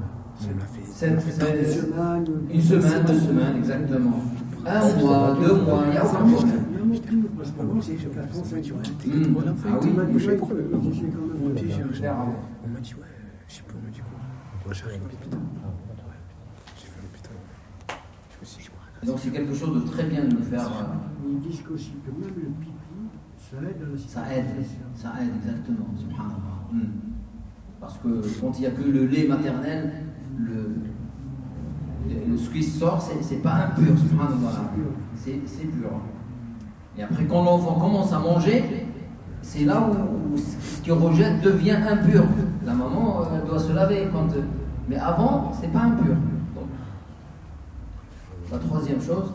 Une semaine, 2 semaines, exactement. 1 mois, 2 mois, il n'y a aucun problème. Ah oui, on m'a dit, ouais, je sais pas, on m'a dit quoi. J'ai fait l'hôpital. Donc c'est quelque chose de très bien de le faire. Ils disent aussi que même le pipi, ça aide à la cicatrisation. Ça aide exactement, subhanallah. Parce que quand il n'y a que le lait maternel, ce qui sort, c'est pas impur, subhanallah. C'est pur. Et après, quand l'enfant commence à manger, c'est là où ce qu'il rejette devient impur. La maman doit se laver. Mais avant, c'est pas impur. Donc, la troisième chose,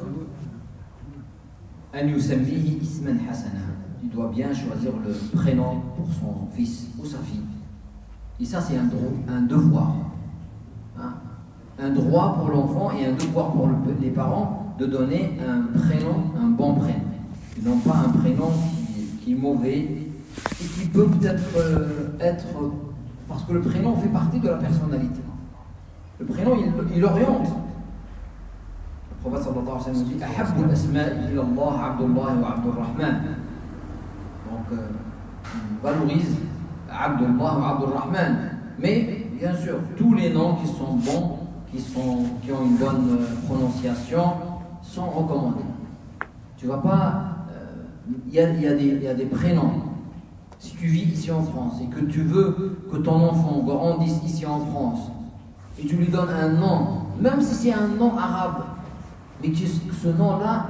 an yusammihi isman hasana. Il doit bien choisir le prénom pour son fils ou sa fille. Et ça, c'est un devoir. Hein? Un droit pour l'enfant et un devoir pour les parents de donner un prénom, un bon prénom. Et non pas un prénom qui est mauvais et qui peut peut-être être... Parce que le prénom fait partie de la personnalité. Le prénom, il oriente. Le prophète sallallahu alayhi wa sallam dit « Ahabbu al-asma'i ila Allah, Abdullah wa Abdurrahman » Donc, valorise Abdullah ou Abdurrahman. Mais, bien sûr, tous les noms qui sont bons, qui ont une bonne prononciation, sont recommandés. Tu vas pas... Il y a des prénoms. Si tu vis ici en France et que tu veux que ton enfant grandisse ici en France, et tu lui donnes un nom, même si c'est un nom arabe, mais que ce nom-là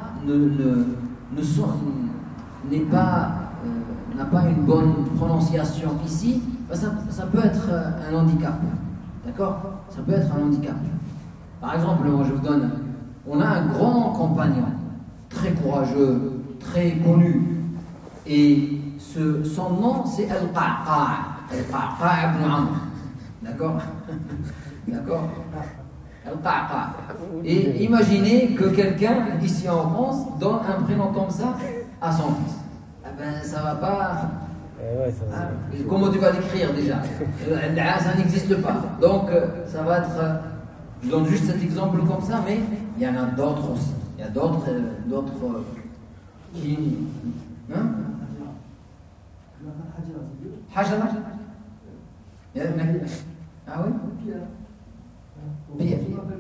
n'a pas une bonne prononciation ici, ça peut être un handicap. D'accord? Ça peut être un handicap. Par exemple, moi je vous donne, on a un grand compagnon, très courageux, très connu, et son nom c'est Al-Qa'qa', Al-Qa'qa' ibn Amr. D'accord? D'accord? Al-Qa'qa'. Et imaginez que quelqu'un ici en France donne un prénom comme ça à son fils. Eh ben, ça va pas. Comment tu vas l'écrire déjà? Ça n'existe pas. Donc, ça va être. Je donne juste cet exemple comme ça, mais il y en a d'autres aussi. Il y a d'autres qui. Hein? Hajara? Ah oui? Pierre.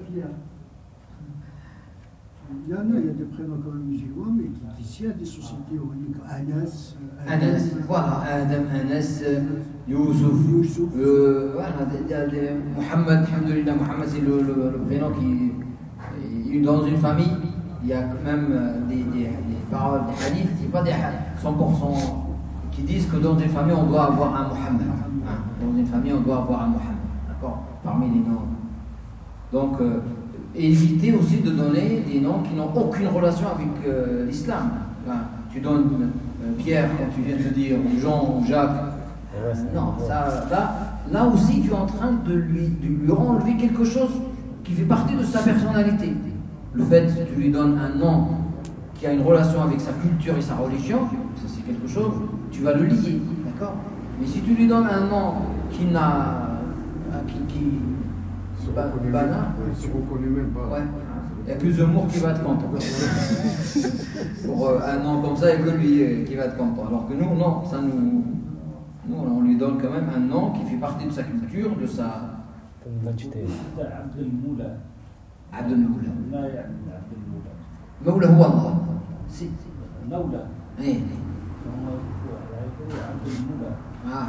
Il y a des prénoms quand même musulmans, mais qui ici il y a des sociétés uniques. Anas, voilà, Adam, Anas, Youssouf. Voilà, Mohamed, alhamdoulilah, Mohamed c'est le prénom qui. Dans une famille, il y a quand même des paroles, des hadiths, c'est pas des 100% qui disent que dans une famille on doit avoir un Mohamed. Hein, dans une famille on doit avoir un Mohamed. D'accord? Parmi les noms. Donc, éviter aussi de donner des noms qui n'ont aucune relation avec l'islam. Enfin, tu donnes Pierre, comme tu viens de dire, ou Jean, ou Jacques. Non, ça, là aussi, tu es en train de lui enlever quelque chose qui fait partie de sa personnalité. Le fait que tu lui donnes un nom qui a une relation avec sa culture et sa religion, ça c'est quelque chose, tu vas le lier, d'accord? Mais si tu lui donnes un nom qui n'a... Il se reconnaît même pas. Ouais. Il n'y a que Zemmour qui va être content. Pour un nom comme ça, il n'y a que lui qui va être content. Alors que nous, non, nous, on lui donne quand même un nom qui fait partie de sa culture, de sa identité. Abdel Moula. Moula هو الله. Si. Moula. Oui. Ah.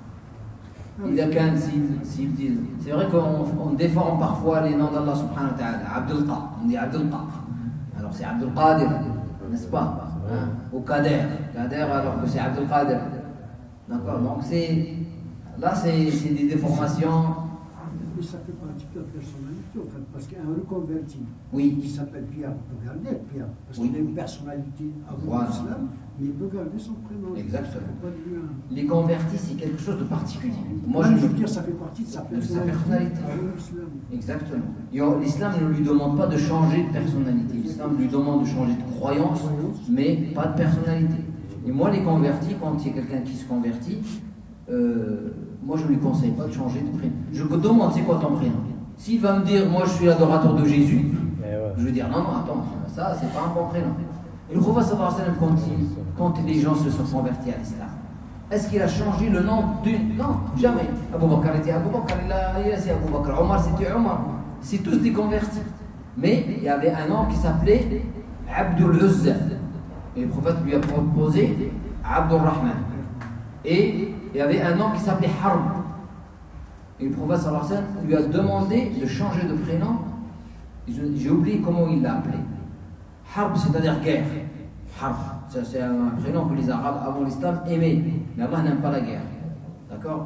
C'est vrai qu'on défend parfois les noms d'Allah subhanahu wa ta'ala. Abdul Qa, on dit Abdul Qa. Alors c'est Abdul Qadir, n'est-ce pas? Ou Qadir, alors que c'est Abdul Qadir. D'accord, donc là c'est des déformations. Mais ça fait partie de la personnalité en fait, parce qu'un reconverti qui s'appelle Pierre peut garder Pierre, parce qu'il a une personnalité avant l'islam, mais il peut garder son prénom. Exactement. Les convertis, c'est quelque chose de particulier. Moi, je veux dire, ça fait partie de sa personnalité. Exactement. L'islam ne lui demande pas de changer de personnalité. L'islam lui demande de changer de croyance, mais pas de personnalité. Et moi, les convertis, quand il y a quelqu'un qui se convertit, moi je ne lui conseille pas de changer de prénom. Je me demande c'est quoi ton prénom. S'il va me dire moi je suis l'adorateur de Jésus, je vais dire non, attends, ça c'est pas un bon prénom. Et le prophète sallallahu alayhi wa sallam, quand les gens se sont convertis à l'islam, est-ce qu'il a changé le nom d'une... Non, jamais. Abou Bakr était Abou Bakr, c'est Abou Bakr, Omar c'était Omar. C'est tous des convertis. Mais il y avait un nom qui s'appelait Abdul Uzza. Et le prophète lui a proposé Abdul Rahman. Et il y avait un nom qui s'appelait Harb. Et le prophète sallallahu alayhi wa sallam lui a demandé de changer de prénom. J'ai oublié comment il l'a appelé. Harb, c'est-à-dire guerre. Harb, c'est un prénom que les Arabes avant l'islam aimaient. Mais Allah n'aime pas la guerre. D'accord?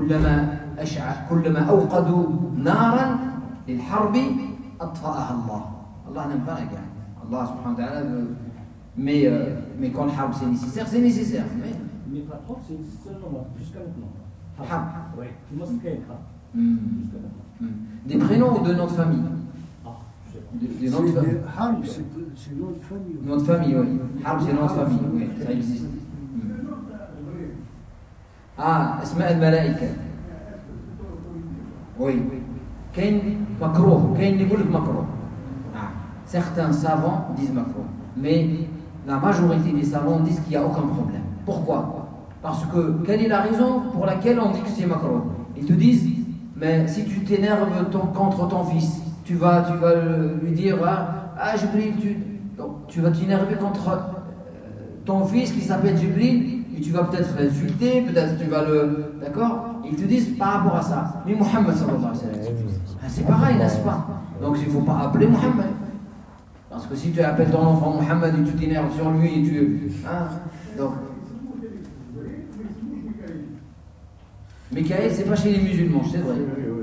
كلما أوقدوا نارا للحرب أطفأها الله. Allah n'aime pas la guerre. Allah subhanahu wa ta'ala veut. Mais quand le harb c'est nécessaire, c'est nécessaire. Mais par contre, c'est seulement jusqu'à maintenant. Harb. Oui, il must get Des prénoms ou de noms de famille? Des noms de famille. Harb, c'est nom de famille. Nom de famille, oui. Harb, c'est nom de famille, oui, ça existe. Asma al-Malaika. Oui. Kain makrouh, kain yqul makrouh. Certains savants disent makrouh, mais la majorité des savants disent qu'il n'y a aucun problème. Pourquoi? Parce que quelle est la raison pour laquelle on dit que c'est makrouh? Ils te disent, mais si tu t'énerves contre ton fils, tu vas lui dire, Jibril, tu vas t'énerver contre ton fils qui s'appelle Jibril, et tu vas peut-être l'insulter, peut-être tu vas le... D'accord? Ils te disent par rapport à ça. Mais Muhammad sallallahu alayhi wa sallam, c'est pareil, n'est-ce pas? Donc il ne faut pas appeler Muhammad. Parce que si tu appelles ton enfant Muhammad et tu t'énerves sur lui et tu... donc... Mikaël, c'est pas chez les musulmans, c'est vrai.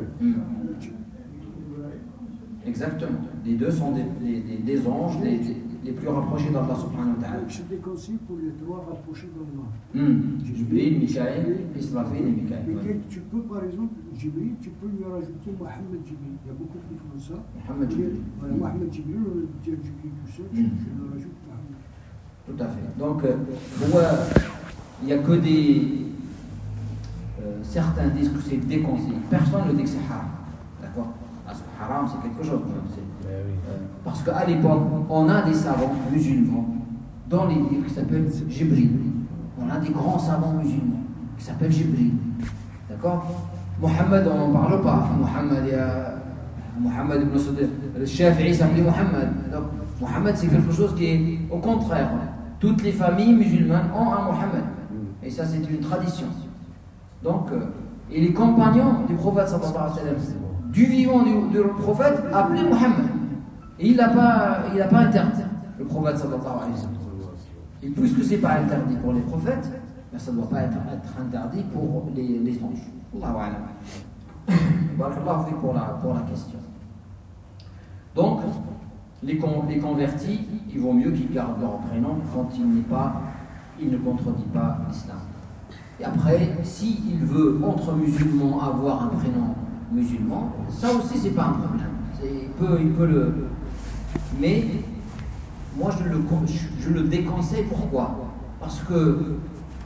Exactement. Les deux sont des anges, les plus rapprochés d'Allah subhanahu wa ta'ala. C'est des conseils pour les trois rapprochés d'Allah. Jibril, Mikaël, Israfil et Mikaël. Mais tu peux par exemple, Jibril, tu peux lui rajouter Mohammed Jibril. Il y a beaucoup qui font ça. Mohammed Jibril. Voilà, Mohammed Jibril, on va dire Jibril tout seul, je le rajoute Mohammed. Tout à fait. Donc, il n'y a que des... certains disent que c'est déconseillé. Personne ne dit que c'est haram. D'accord? Parce que haram, c'est quelque chose. Parce qu'à l'époque, on a des savants musulmans dans les livres qui s'appellent Jibril. On a des grands savants musulmans qui s'appellent Jibril. D'accord? Mohammed, on n'en parle pas. Mohammed ibn Sadiq, le Shafi'i s'appelait Mohammed. Donc, Mohammed, c'est quelque chose qui est au contraire. Toutes les familles musulmanes ont un Mohammed. Et ça, c'est une tradition. Donc, et les compagnons du prophète sallallahu alayhi wa sallam, du vivant du prophète, appelaient Mohammed. Et il n'a pas interdit le prophète sallallahu alayhi wa sallam. Et puisque ce n'est pas interdit pour les prophètes, ben ça ne doit pas être interdit pour les anges. Allahu a'lam. Barakallahu fik pour la question. Donc, les convertis, il vaut mieux qu'ils gardent leur prénom quand il ne contredit pas l'islam. Et après, s'il veut, entre musulmans, avoir un prénom musulman, ça aussi, c'est pas un problème. Il peut le... Mais, moi, je le déconseille. Pourquoi? Parce que,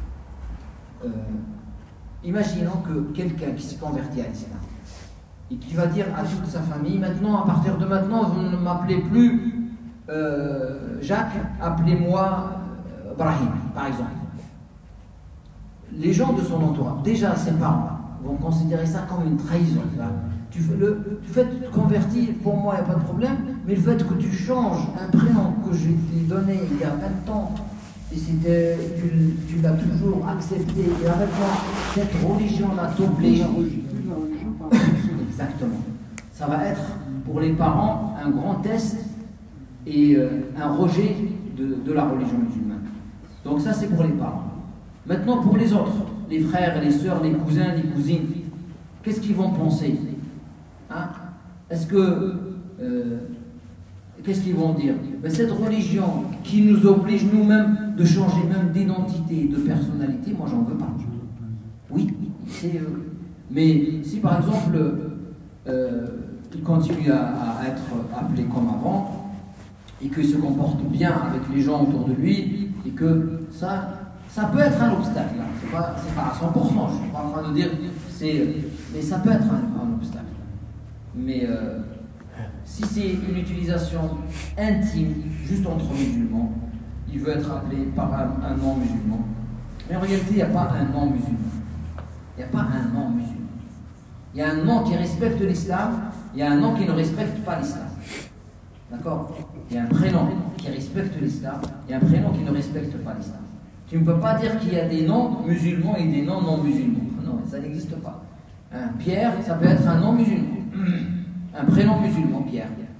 imaginons que quelqu'un qui s'est converti à l'islam, et qui va dire à toute sa famille, maintenant, à partir de maintenant, vous ne m'appelez plus Jacques, appelez-moi Brahim, par exemple. Les gens de son entourage, déjà ses parents, vont considérer ça comme une trahison. Tu fais te convertir, pour moi, il n'y a pas de problème, mais le fait que tu changes un prénom que je t'ai donné il y a 20 ans, et tu l'as toujours accepté, et maintenant, cette religion-là t'oblige. Exactement. Ça va être pour les parents un grand test et un rejet de la religion musulmane. Donc ça, c'est pour les parents. Maintenant, pour les autres, les frères, les sœurs, les cousins, les cousines, qu'est-ce qu'ils vont penser? Est-ce que... qu'est-ce qu'ils vont dire? Ben, cette religion qui nous oblige nous-mêmes de changer même d'identité, de personnalité, moi j'en veux pas. Oui, c'est... mais si par exemple, il continue à être appelé comme avant, et qu'il se comporte bien avec les gens autour de lui, et que ça peut être un obstacle, hein. C'est pas à 100%, je ne suis pas en train de dire, mais ça peut être un obstacle. Mais si c'est une utilisation intime, juste entre musulmans, il veut être appelé par un nom musulman. Mais en réalité, il n'y a pas un nom musulman. Il n'y a pas un nom musulman. Il y a un nom qui respecte l'islam, il y a un nom qui ne respecte pas l'islam. D'accord? Il y a un prénom qui respecte l'islam, il y a un prénom qui ne respecte pas l'islam. Tu ne peux pas dire qu'il y a des noms musulmans et des noms non musulmans. Non, ça n'existe pas. Pierre, ça peut être un nom musulman. Un prénom musulman, Pierre.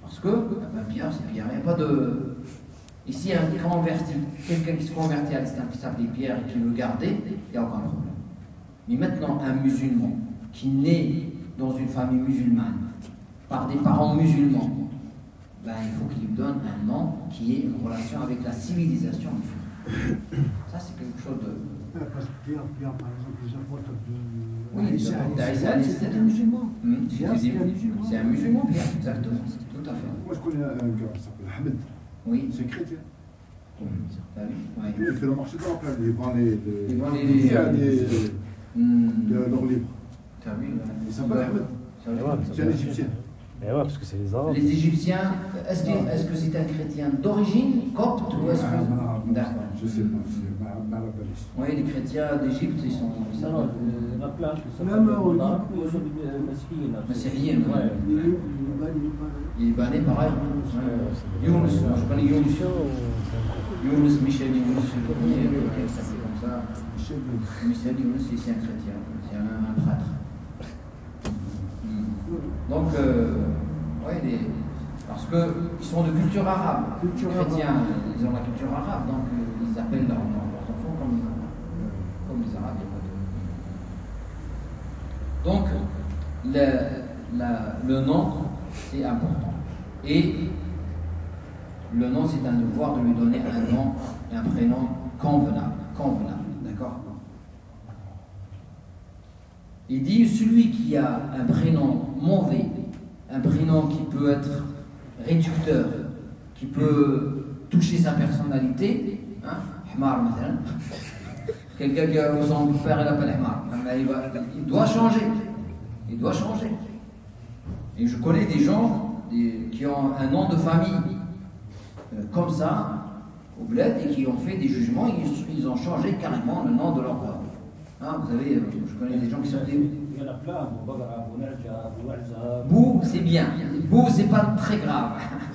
Parce que Pierre, c'est Pierre. Il n'y a pas de. Ici, un converti, quelqu'un qui se convertit à l'islam qui s'appelle Pierre et qui veut garder, il n'y a aucun problème. Mais maintenant, un musulman qui naît dans une famille musulmane, par des parents musulmans, ben, il faut qu'il lui donne un nom qui ait une relation avec la civilisation musulmane. Ça, c'est quelque chose de. Parce que Pierre, par exemple, les apôtres de. Oui, c'est un musulman. C'est un musulman, Pierre, exactement. Tout à fait. Moi, je connais un gars qui s'appelle Ahmed. Oui. C'est chrétien. Ouais. Il fait le marché de la place, il vend les leurs livres. T'as vu, il s'appelle Ahmed. C'est un Égyptien. Mais ouais, parce que c'est les Arabes. Les Égyptiens, est-ce que c'est un chrétien d'origine copte ou est-ce que. D'accord. Je sais pas, c'est Marabalis. Oui, les chrétiens d'Égypte, ils sont. Non, il y en a plein. Même au Massyriens. Les Libanais, pareil. Younus, je connais Younus. Younus, Michel Younus, quelqu'un qui s'appelle comme ça. Michel Younus, c'est un chrétien, c'est un prêtre. Donc, parce qu'ils sont de culture arabe. Les chrétiens, ils ont la culture arabe, donc ils appellent leurs enfants comme les Arabes. Donc, le nom, c'est important. Et le nom, c'est un devoir de lui donner un nom et un prénom convenable. D'accord ? Il dit, celui qui a un prénom mauvais, un prénom qui peut être réducteur, qui peut toucher sa personnalité, Hmar, quelqu'un qui son père il appelle Hmar, il doit changer. Il doit changer. Et je connais des gens qui ont un nom de famille comme ça, au bled, et qui ont fait des jugements, ils ont changé carrément le nom de leur roi. Vous savez, je connais des gens qui sont des. Il y en a plein, Bou, c'est bien. Bou, c'est pas très grave.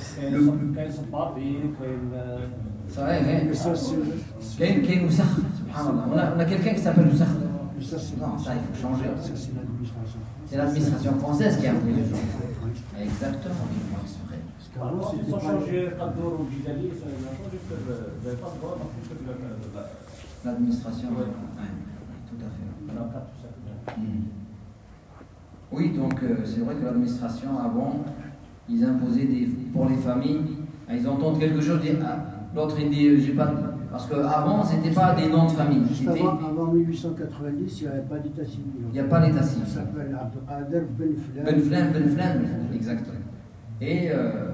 C'est vrai, Ken Oussakh, subhanallah. On a quelqu'un qui s'appelle Oussakh. Non, ça, il faut changer. C'est l'administration française qui a pris les gens. Exactement, ils font exprès. Ils ont changé Qadour ou Bidali, ils ont changé, vous n'avez pas le droit d'en l'administration, oui, tout à fait. Oui, donc c'est vrai que l'administration, avant, ils imposaient pour les familles, ils entendent quelque chose, l'autre il dit, j'ai pas. Parce qu'avant, ce n'était pas des noms de famille. Avant 1890, il n'y avait pas d'état civil. Il n'y a pas d'état civil. Ça s'appelle Abdelkader Ben Flan. Ben Flan, exactement. Et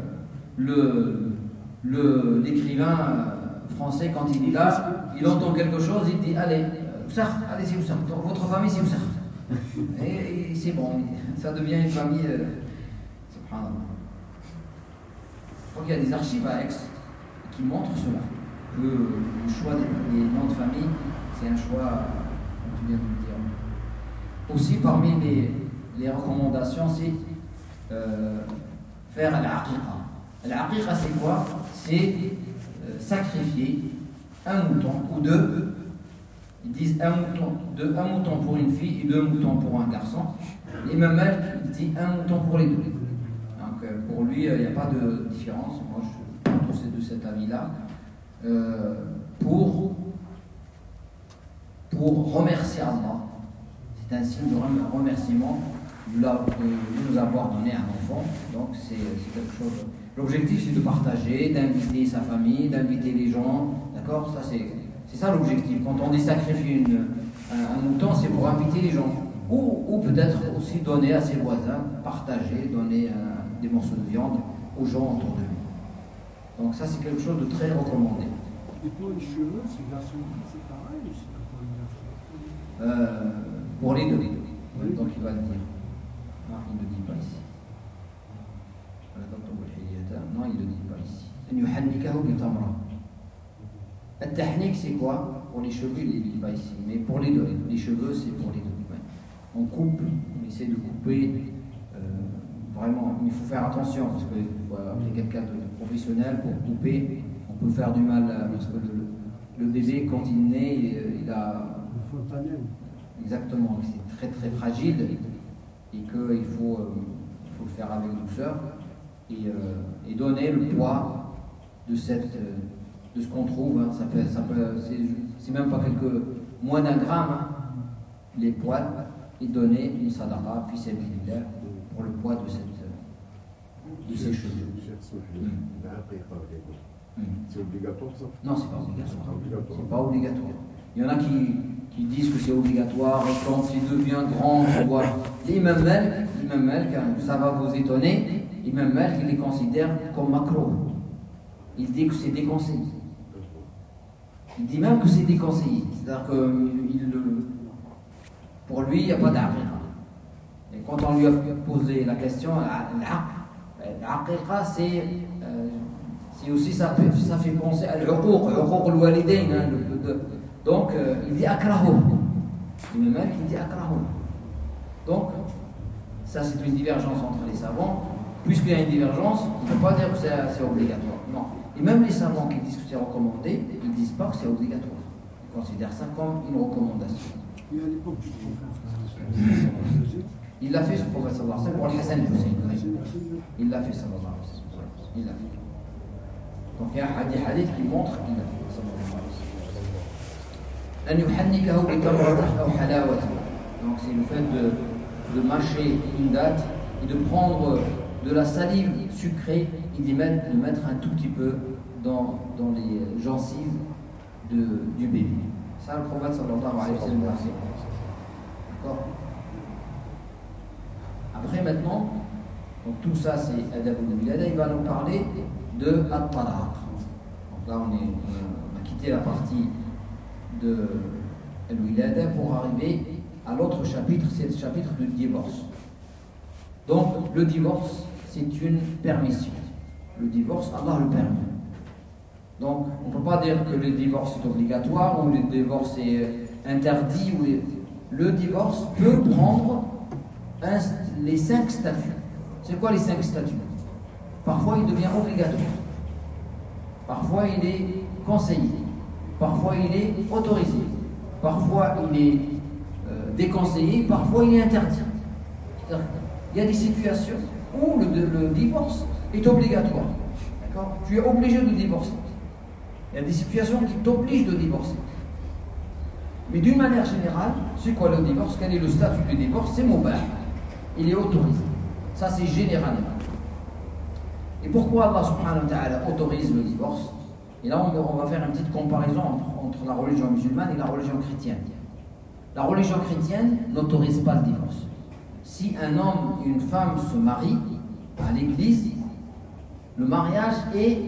l'écrivain français, quand il est là, il entend quelque chose, il dit, allez, Oussakh, allez, c'est Oussakh. Votre famille, c'est Oussakh. Et c'est bon, ça devient une famille. Subhanallah. Donc il y a des archives à Aix qui montrent cela. Que le choix des noms de famille, c'est un choix, comme tu viens de le dire. Aussi, parmi les recommandations, c'est faire l'aqiqa. L'aqiqa, c'est quoi? C'est sacrifier un mouton ou deux. Ils disent un mouton pour une fille et 2 moutons pour un garçon. L'imam Malik dit un mouton pour les deux. Donc pour lui, il n'y a pas de différence. Moi, je suis plutôt de cet avis-là. Pour remercier Allah. C'est un signe de remerciement de nous avoir donné un enfant. Donc c'est quelque chose. L'objectif, c'est de partager, d'inviter sa famille, d'inviter les gens. D'accord? Ça, c'est ça l'objectif. Quand on dit sacrifier un mouton, c'est pour inviter les gens. Ou peut-être aussi donner à ses voisins, partager, donner des morceaux de viande aux gens autour de lui. Donc ça, c'est quelque chose de très recommandé. Et pour les cheveux, c'est pareil ou c'est pas pour les deux. Oui. Donc il va le dire. Non, il ne le dit pas ici. Non, il ne le dit pas ici. Le tahnik, c'est quoi? Pour les cheveux, il ne le dit pas ici. Mais pour les deux. Les cheveux, c'est pour les deux. On coupe, on essaie de couper. Vraiment, il faut faire attention parce qu'il faut appeler quelqu'un de professionnel pour couper. On peut faire du mal parce que le bébé, quand il naît, il a. Exactement, c'est très très fragile et qu'il faut le faire avec douceur. et donner le poids de ce qu'on trouve. Hein. C'est même pas moins d'un gramme, hein, les poids, et donner une sadaqa fi sabilillah pour le poids de ces cheveux. C'est obligatoire ça? Non, c'est pas obligatoire. C'est pas obligatoire. Il y en a qui disent que c'est obligatoire quand il devient grand, tu vois. L'imam Malik, ça va vous étonner, l'imam Malik, il les considère comme makro. Il dit que c'est déconseillé. Il dit même que c'est déconseillé. C'est-à-dire que pour lui, il n'y a pas d'aqiqa. Et quand on lui a posé la question, l'aqiqa, c'est aussi, ça fait penser à l'uquq al-walidayn. Donc, il dit akrahu. L'imam Malik, il dit akrahu. Donc, ça c'est une divergence entre les savants. Puisqu'il y a une divergence, on ne peut pas dire que c'est obligatoire. Non. Et même les savants qui disent que c'est recommandé, ils ne disent pas que c'est obligatoire. Ils considèrent ça comme une recommandation. Et à l'époque du prophète, il l'a fait, ce prophète sallallahu alayhi wa sallam, pour le Hassan al-Hussein. Il l'a fait, sallallahu alayhi wa sallam. Il l'a fait. Donc il y a des hadiths qui montrent qu'il l'a fait, sallallahu alayhi wa sallam. أن يحنكه بتمرة أو حلاوة. Donc c'est le fait de mâcher une date et de prendre de la salive sucrée et de mettre un tout petit peu dans les gencives du bébé. Ça, le prophète sallallahu alayhi wa sallam l'a fait. D'accord? Après, maintenant, donc tout ça c'est Adab al-Wilada, il va nous parler de At-Talaq. Donc là, on a quitté la partie de Al-Wilada pour arriver à l'autre chapitre, c'est le chapitre du divorce. Donc, le divorce, c'est une permission. Le divorce, Allah le permet. Donc, on ne peut pas dire que le divorce est obligatoire ou le divorce est interdit. Le divorce peut prendre les 5 statuts. C'est quoi les 5 statuts? Parfois, il devient obligatoire. Parfois, il est conseillé. Parfois, il est autorisé. Parfois, il est déconseillé. Parfois, il est interdit. Il y a des situations où le divorce est obligatoire. D'accord? Tu es obligé de divorcer. Il y a des situations qui t'obligent de divorcer. Mais d'une manière générale, c'est quoi le divorce? Quel est le statut du divorce? C'est mubah. Il est autorisé. Ça, c'est généralement. Et pourquoi Allah subhanahu wa ta'ala autorise le divorce? Et là, on va faire une petite comparaison entre la religion musulmane et la religion chrétienne. La religion chrétienne n'autorise pas le divorce. Si un homme et une femme se marient à l'église, le mariage est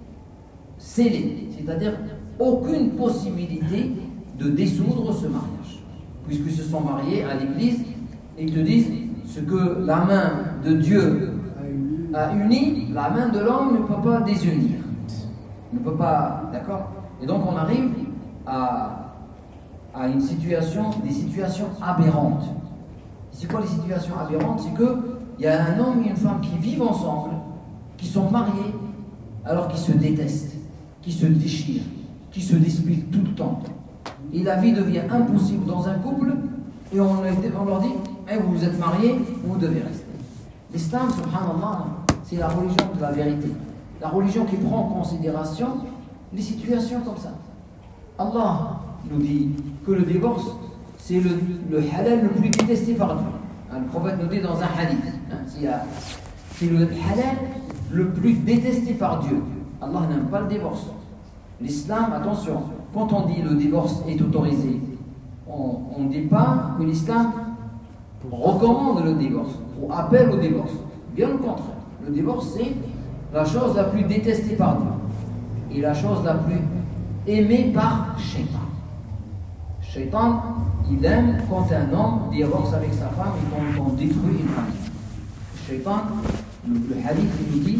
scellé, c'est-à-dire aucune possibilité de dissoudre ce mariage. Puisqu'ils se sont mariés à l'église et te disent ce que la main de Dieu a uni, la main de l'homme ne peut pas désunir. Ne peut pas, d'accord? Et donc on arrive à des situations aberrantes. C'est quoi les situations aberrantes? C'est qu'il y a un homme et une femme qui vivent ensemble, qui sont mariés, alors qu'ils se détestent, qui se déchirent, qui se disputent tout le temps. Et la vie devient impossible dans un couple, et on leur dit vous êtes mariés, vous devez rester. L'islam, subhanallah, c'est la religion de la vérité. La religion qui prend en considération les situations comme ça. Allah nous dit que le divorce, c'est le halal le plus détesté par Dieu. Le prophète nous dit dans un hadith, c'est le halal le plus détesté par Dieu. Allah n'aime pas le divorce. L'islam, attention, quand on dit le divorce est autorisé, on ne dit pas que l'islam recommande le divorce ou appelle au divorce. Bien au contraire. Le divorce, c'est la chose la plus détestée par Dieu et la chose la plus aimée par Shaitan. Shaitan, il aime quand un homme divorce avec sa femme et qu'on détruit une famille. Shaitan, le hadith, il nous dit,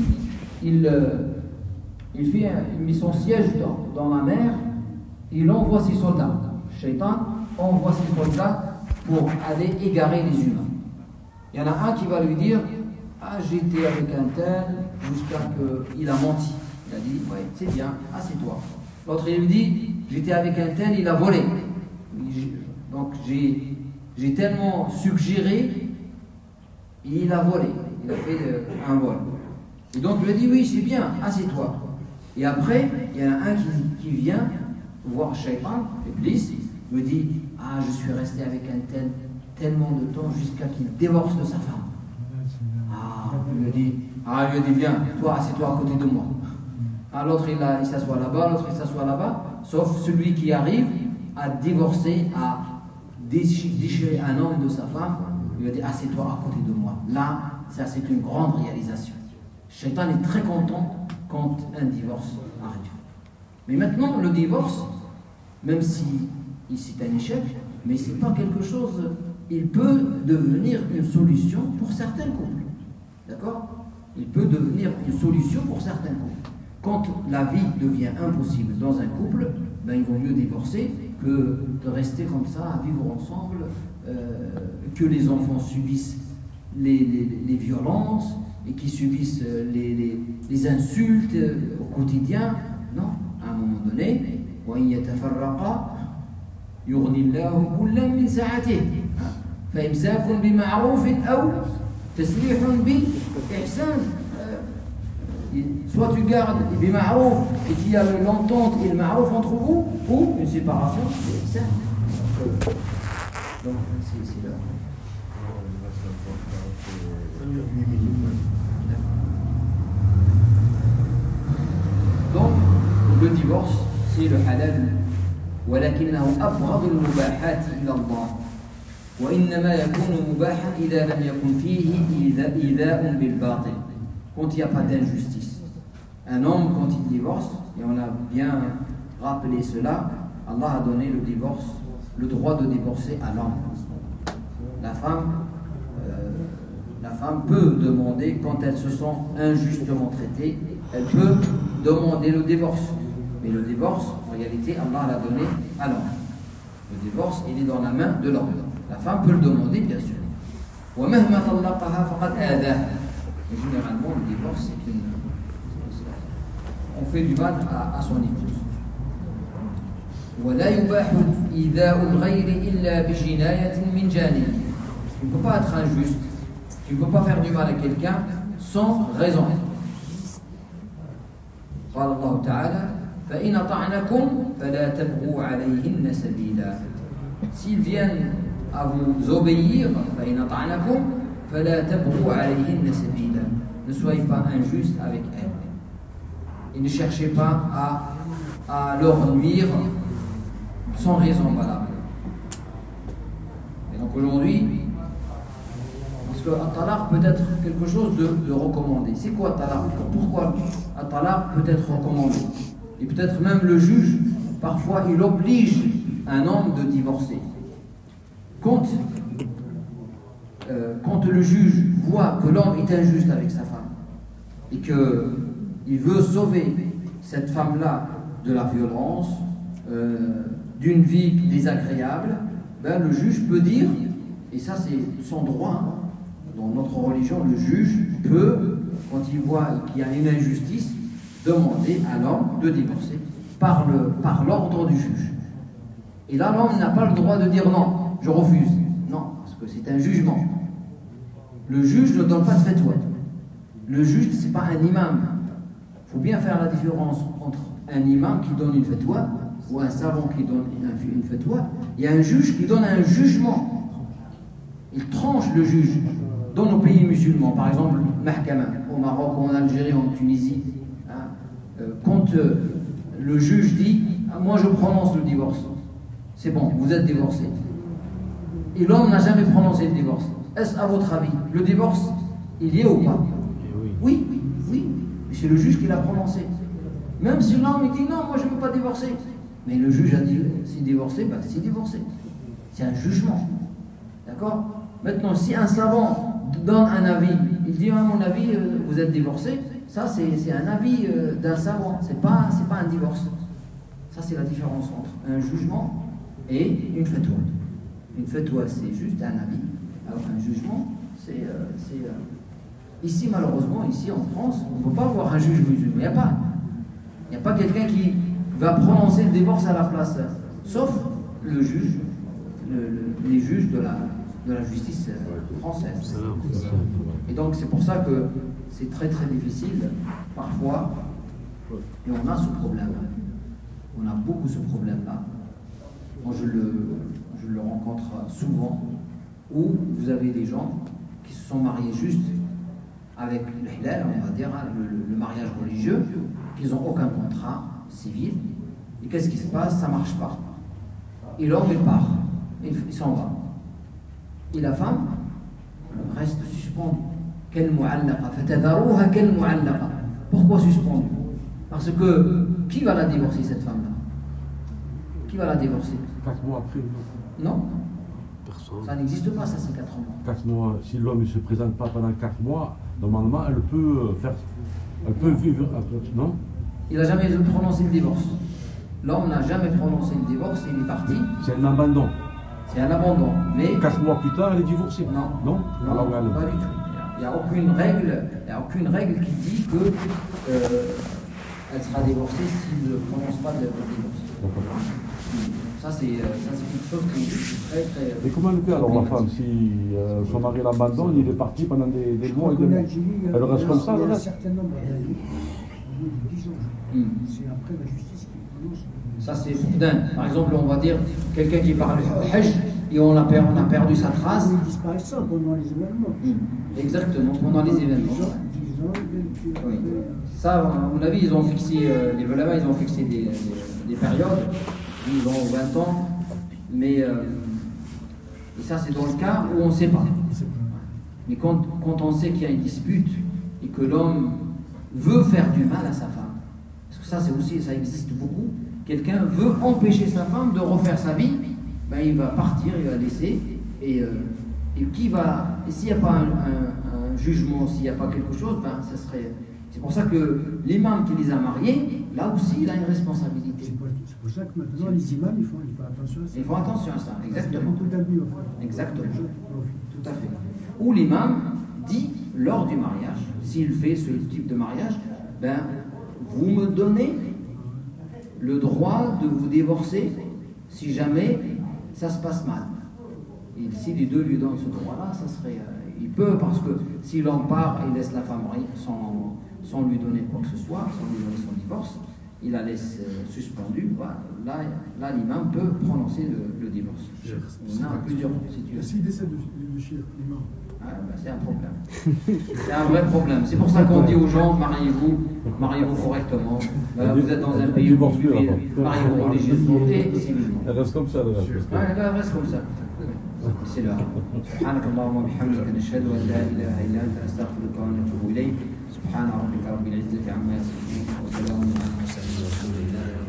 il met son siège dans la mer, il envoie ses soldats. Shaitan envoie ses soldats pour aller égarer les humains. Il y en a un qui va lui dire j'étais avec un tel jusqu'à qu'il a menti. Il a dit ouais, c'est bien, assieds-toi. L'autre il lui dit j'étais avec un tel, il a volé. Donc j'ai tellement suggéré, il a volé. Il a fait un vol. Et donc il lui a dit oui, c'est bien, assieds-toi. Et après, il y en a un qui vient voir Shaitan, Iblis, lui dit ah, je suis resté avec un tel tellement de temps jusqu'à qu'il divorce de sa femme. Il lui dit bien, toi assieds-toi à côté de moi. Ah, l'autre il s'assoit là-bas, l'autre il s'assoit là-bas, sauf celui qui arrive à divorcer, à déchirer un homme de sa femme, il lui a dit assieds-toi à côté de moi. Là, ça c'est une grande réalisation. Shaitan est très content quand un divorce arrive. Mais maintenant, le divorce, même si c'est un échec, mais c'est pas quelque chose, il peut devenir une solution pour certains couples. D'accord? Il peut devenir une solution pour certains couples. Quand la vie devient impossible dans un couple, ben, il vaut mieux divorcer que de rester comme ça, à vivre ensemble, que les enfants subissent les violences et qui subissent les insultes au quotidien. Non, à un moment donné, وَإِنْ يَتَفَرَّقَا يُغْنِ اللَّهُ كُلًّا مِنْ سَعَتِهِ فَإِمْسَاكٌ بِمَعْرُوفٍ أَوْ تَسْرِيحٌ بِإِحْسَانٍ. Soit tu gardes bima'rouf et qu'il y a l'entente et le ma'rouf entre vous, ou une séparation, c'est ça. Donc c'est là. Donc le divorce c'est le halal, ولكنه أبغض المباحات إلى الله وإنما يكون مباحا إذا لم يكن فيه إيذاء بالباطل. Quand il n'y a pas d'injustice. Un homme, quand il divorce, et on a bien rappelé cela, Allah a donné le divorce, le droit de divorcer à l'homme. La femme peut demander, quand elle se sent injustement traitée, elle peut demander le divorce. Mais le divorce, en réalité, Allah l'a donné à l'homme. Le divorce, il est dans la main de l'homme. La femme peut le demander, bien sûr. وَمَهْمَا طَلَّقَهَا فَقَدْ آذَاهَا. Généralement, le divorce, c'est on fait du mal à son épouse. وَلَا يُبَاحُ إِيذَاءُ الْغَيْرِ إِلَّا بِجِنَايَةٍ مِنْ جَانِبٍ. Tu ne peux pas être injuste, tu ne peux pas faire du mal à quelqu'un sans raison. قال الله تعالى فإن أطعنكم فلا تبغوا عليهن سبيلا. S'ils viennent à vous obéir, فإن أطعنكم فلا تبغوا عليهن سبيلا. Ne soyez pas injuste avec elles. Et ne cherchez pas à leur nuire sans raison valable. Et donc aujourd'hui, parce que at-talaq peut être quelque chose de recommandé. C'est quoi at-talaq? Pourquoi at-talaq peut être recommandé? Et peut-être même le juge, parfois il oblige un homme de divorcer. Quand le juge voit que l'homme est injuste avec sa femme et qu'il veut sauver cette femme-là de la violence, d'une vie désagréable, ben le juge peut dire, et ça c'est son droit, dans notre religion, le juge peut, quand il voit qu'il y a une injustice, demander à l'homme de divorcer par l'ordre du juge. Et là, l'homme n'a pas le droit de dire non, je refuse. Non, parce que c'est un jugement. Le juge ne donne pas de fatwa. Le juge, ce n'est pas un imam. Il faut bien faire la différence entre un imam qui donne une fatwa ou un savant qui donne une fatwa. Il y a un juge qui donne un jugement. Il tranche le juge. Dans nos pays musulmans, par exemple, Mahkama, au Maroc, ou en Algérie, en Tunisie, quand le juge dit moi je prononce le divorce, c'est bon, vous êtes divorcé. Et l'homme n'a jamais prononcé le divorce. Est-ce à votre avis, le divorce, il y est ou pas? Oui. Mais c'est le juge qui l'a prononcé. Même si l'homme dit non, moi je ne veux pas divorcer. Mais le juge a dit c'est divorcé, ben c'est divorcé. C'est un jugement. D'accord? Maintenant, si un savant donne un avis, il dit à mon avis, vous êtes divorcé, ça c'est un avis d'un savant, c'est pas un divorce. Ça c'est la différence entre un jugement et une fatwa. Une fatwa c'est juste un avis, alors un jugement c'est ici malheureusement, ici en France, on ne peut pas avoir un juge musulman, il n'y a pas quelqu'un qui va prononcer le divorce à la place, sauf le juge, les juges de la justice française. Et donc c'est pour ça que c'est très très difficile parfois, et on a ce problème, on a beaucoup ce problème-là. Moi je le rencontre souvent, où vous avez des gens qui se sont mariés juste avec le hilal, on va dire, le mariage religieux, qu'ils n'ont aucun contrat civil, et qu'est-ce qui se passe? Ça ne marche pas. Et l'homme il part, il s'en va. Et la femme reste suspendue. Pourquoi suspendue? Parce que qui va la divorcer, cette femme-là? Qui va la divorcer? 4 mois après, non. Personne. Ça n'existe pas, ça, c'est 4 mois. 4 mois, si l'homme ne se présente pas pendant 4 mois, normalement, elle peut vivre, non? Il n'a jamais prononcé le divorce. L'homme n'a jamais prononcé le divorce, il est parti. C'est un abandon. C'est un abandon. Mais 4 mois plus tard, elle est divorcée. Non. Non, alors, pas du tout. Il n'y a aucune règle qui dit que elle sera divorcée s'il ne prononce pas le divorce. Ça c'est quelque chose qui est très très. Et comment elle fait alors la femme si son mari l'abandonne, il est parti pendant des mois et des mois? Elle reste comme ça, il y a un là? certain nombre d'années, au bout de 10 ans. C'est après la justice qui prononce. Ça c'est foudin. Par exemple, on va dire quelqu'un qui parle du Hajj et on a perdu sa trace. Il disparaît ça pendant les événements. Exactement, pendant les événements. 10 ans, oui. Ça, à mon avis, ils ont fixé, les ulama, ils ont fixé des périodes, ils ont 20 ans, mais et ça c'est dans le cas où on ne sait pas. Mais quand on sait qu'il y a une dispute et que l'homme veut faire du mal à sa femme, parce que ça c'est aussi, ça existe beaucoup, quelqu'un veut empêcher sa femme de refaire sa vie, ben il va partir, il va laisser, et qui va, et s'il n'y a pas un jugement, s'il n'y a pas quelque chose, ben ça serait. C'est pour ça que l'imam qui les a mariés, là aussi, il a une responsabilité. C'est pour ça que maintenant, les imams, ils font attention à ça. Ils font attention à ça, exactement. Il y a beaucoup d'abus, en fait. Exactement. Tout à fait. Ou l'imam dit, lors du mariage, s'il fait ce type de mariage, ben, vous me donnez le droit de vous divorcer si jamais ça se passe mal. Et si les deux lui donnent ce droit-là, ça serait... il peut, parce que si l'homme part et laisse la femme sans lui donner quoi que ce soit, sans lui donner son divorce, il la laisse suspendue, voilà. Là l'imam peut prononcer le divorce. On a plusieurs situations. S'il décède de chez l'imam. C'est un problème. C'est un vrai problème. C'est pour ça qu'on dit aux gens, mariez-vous correctement. Vous êtes dans un pays où vous vivez, mariez-vous religieusement et civilement. Elle reste comme ça, elle reste comme ça. C'est là. سبحانك اللهم وبحمدك نشهد أن لا إله إلا أنت نستغفرك ونتوب إليك سبحان ربك رب العزة عما يصفون وسلام على المرسلين والحمد لله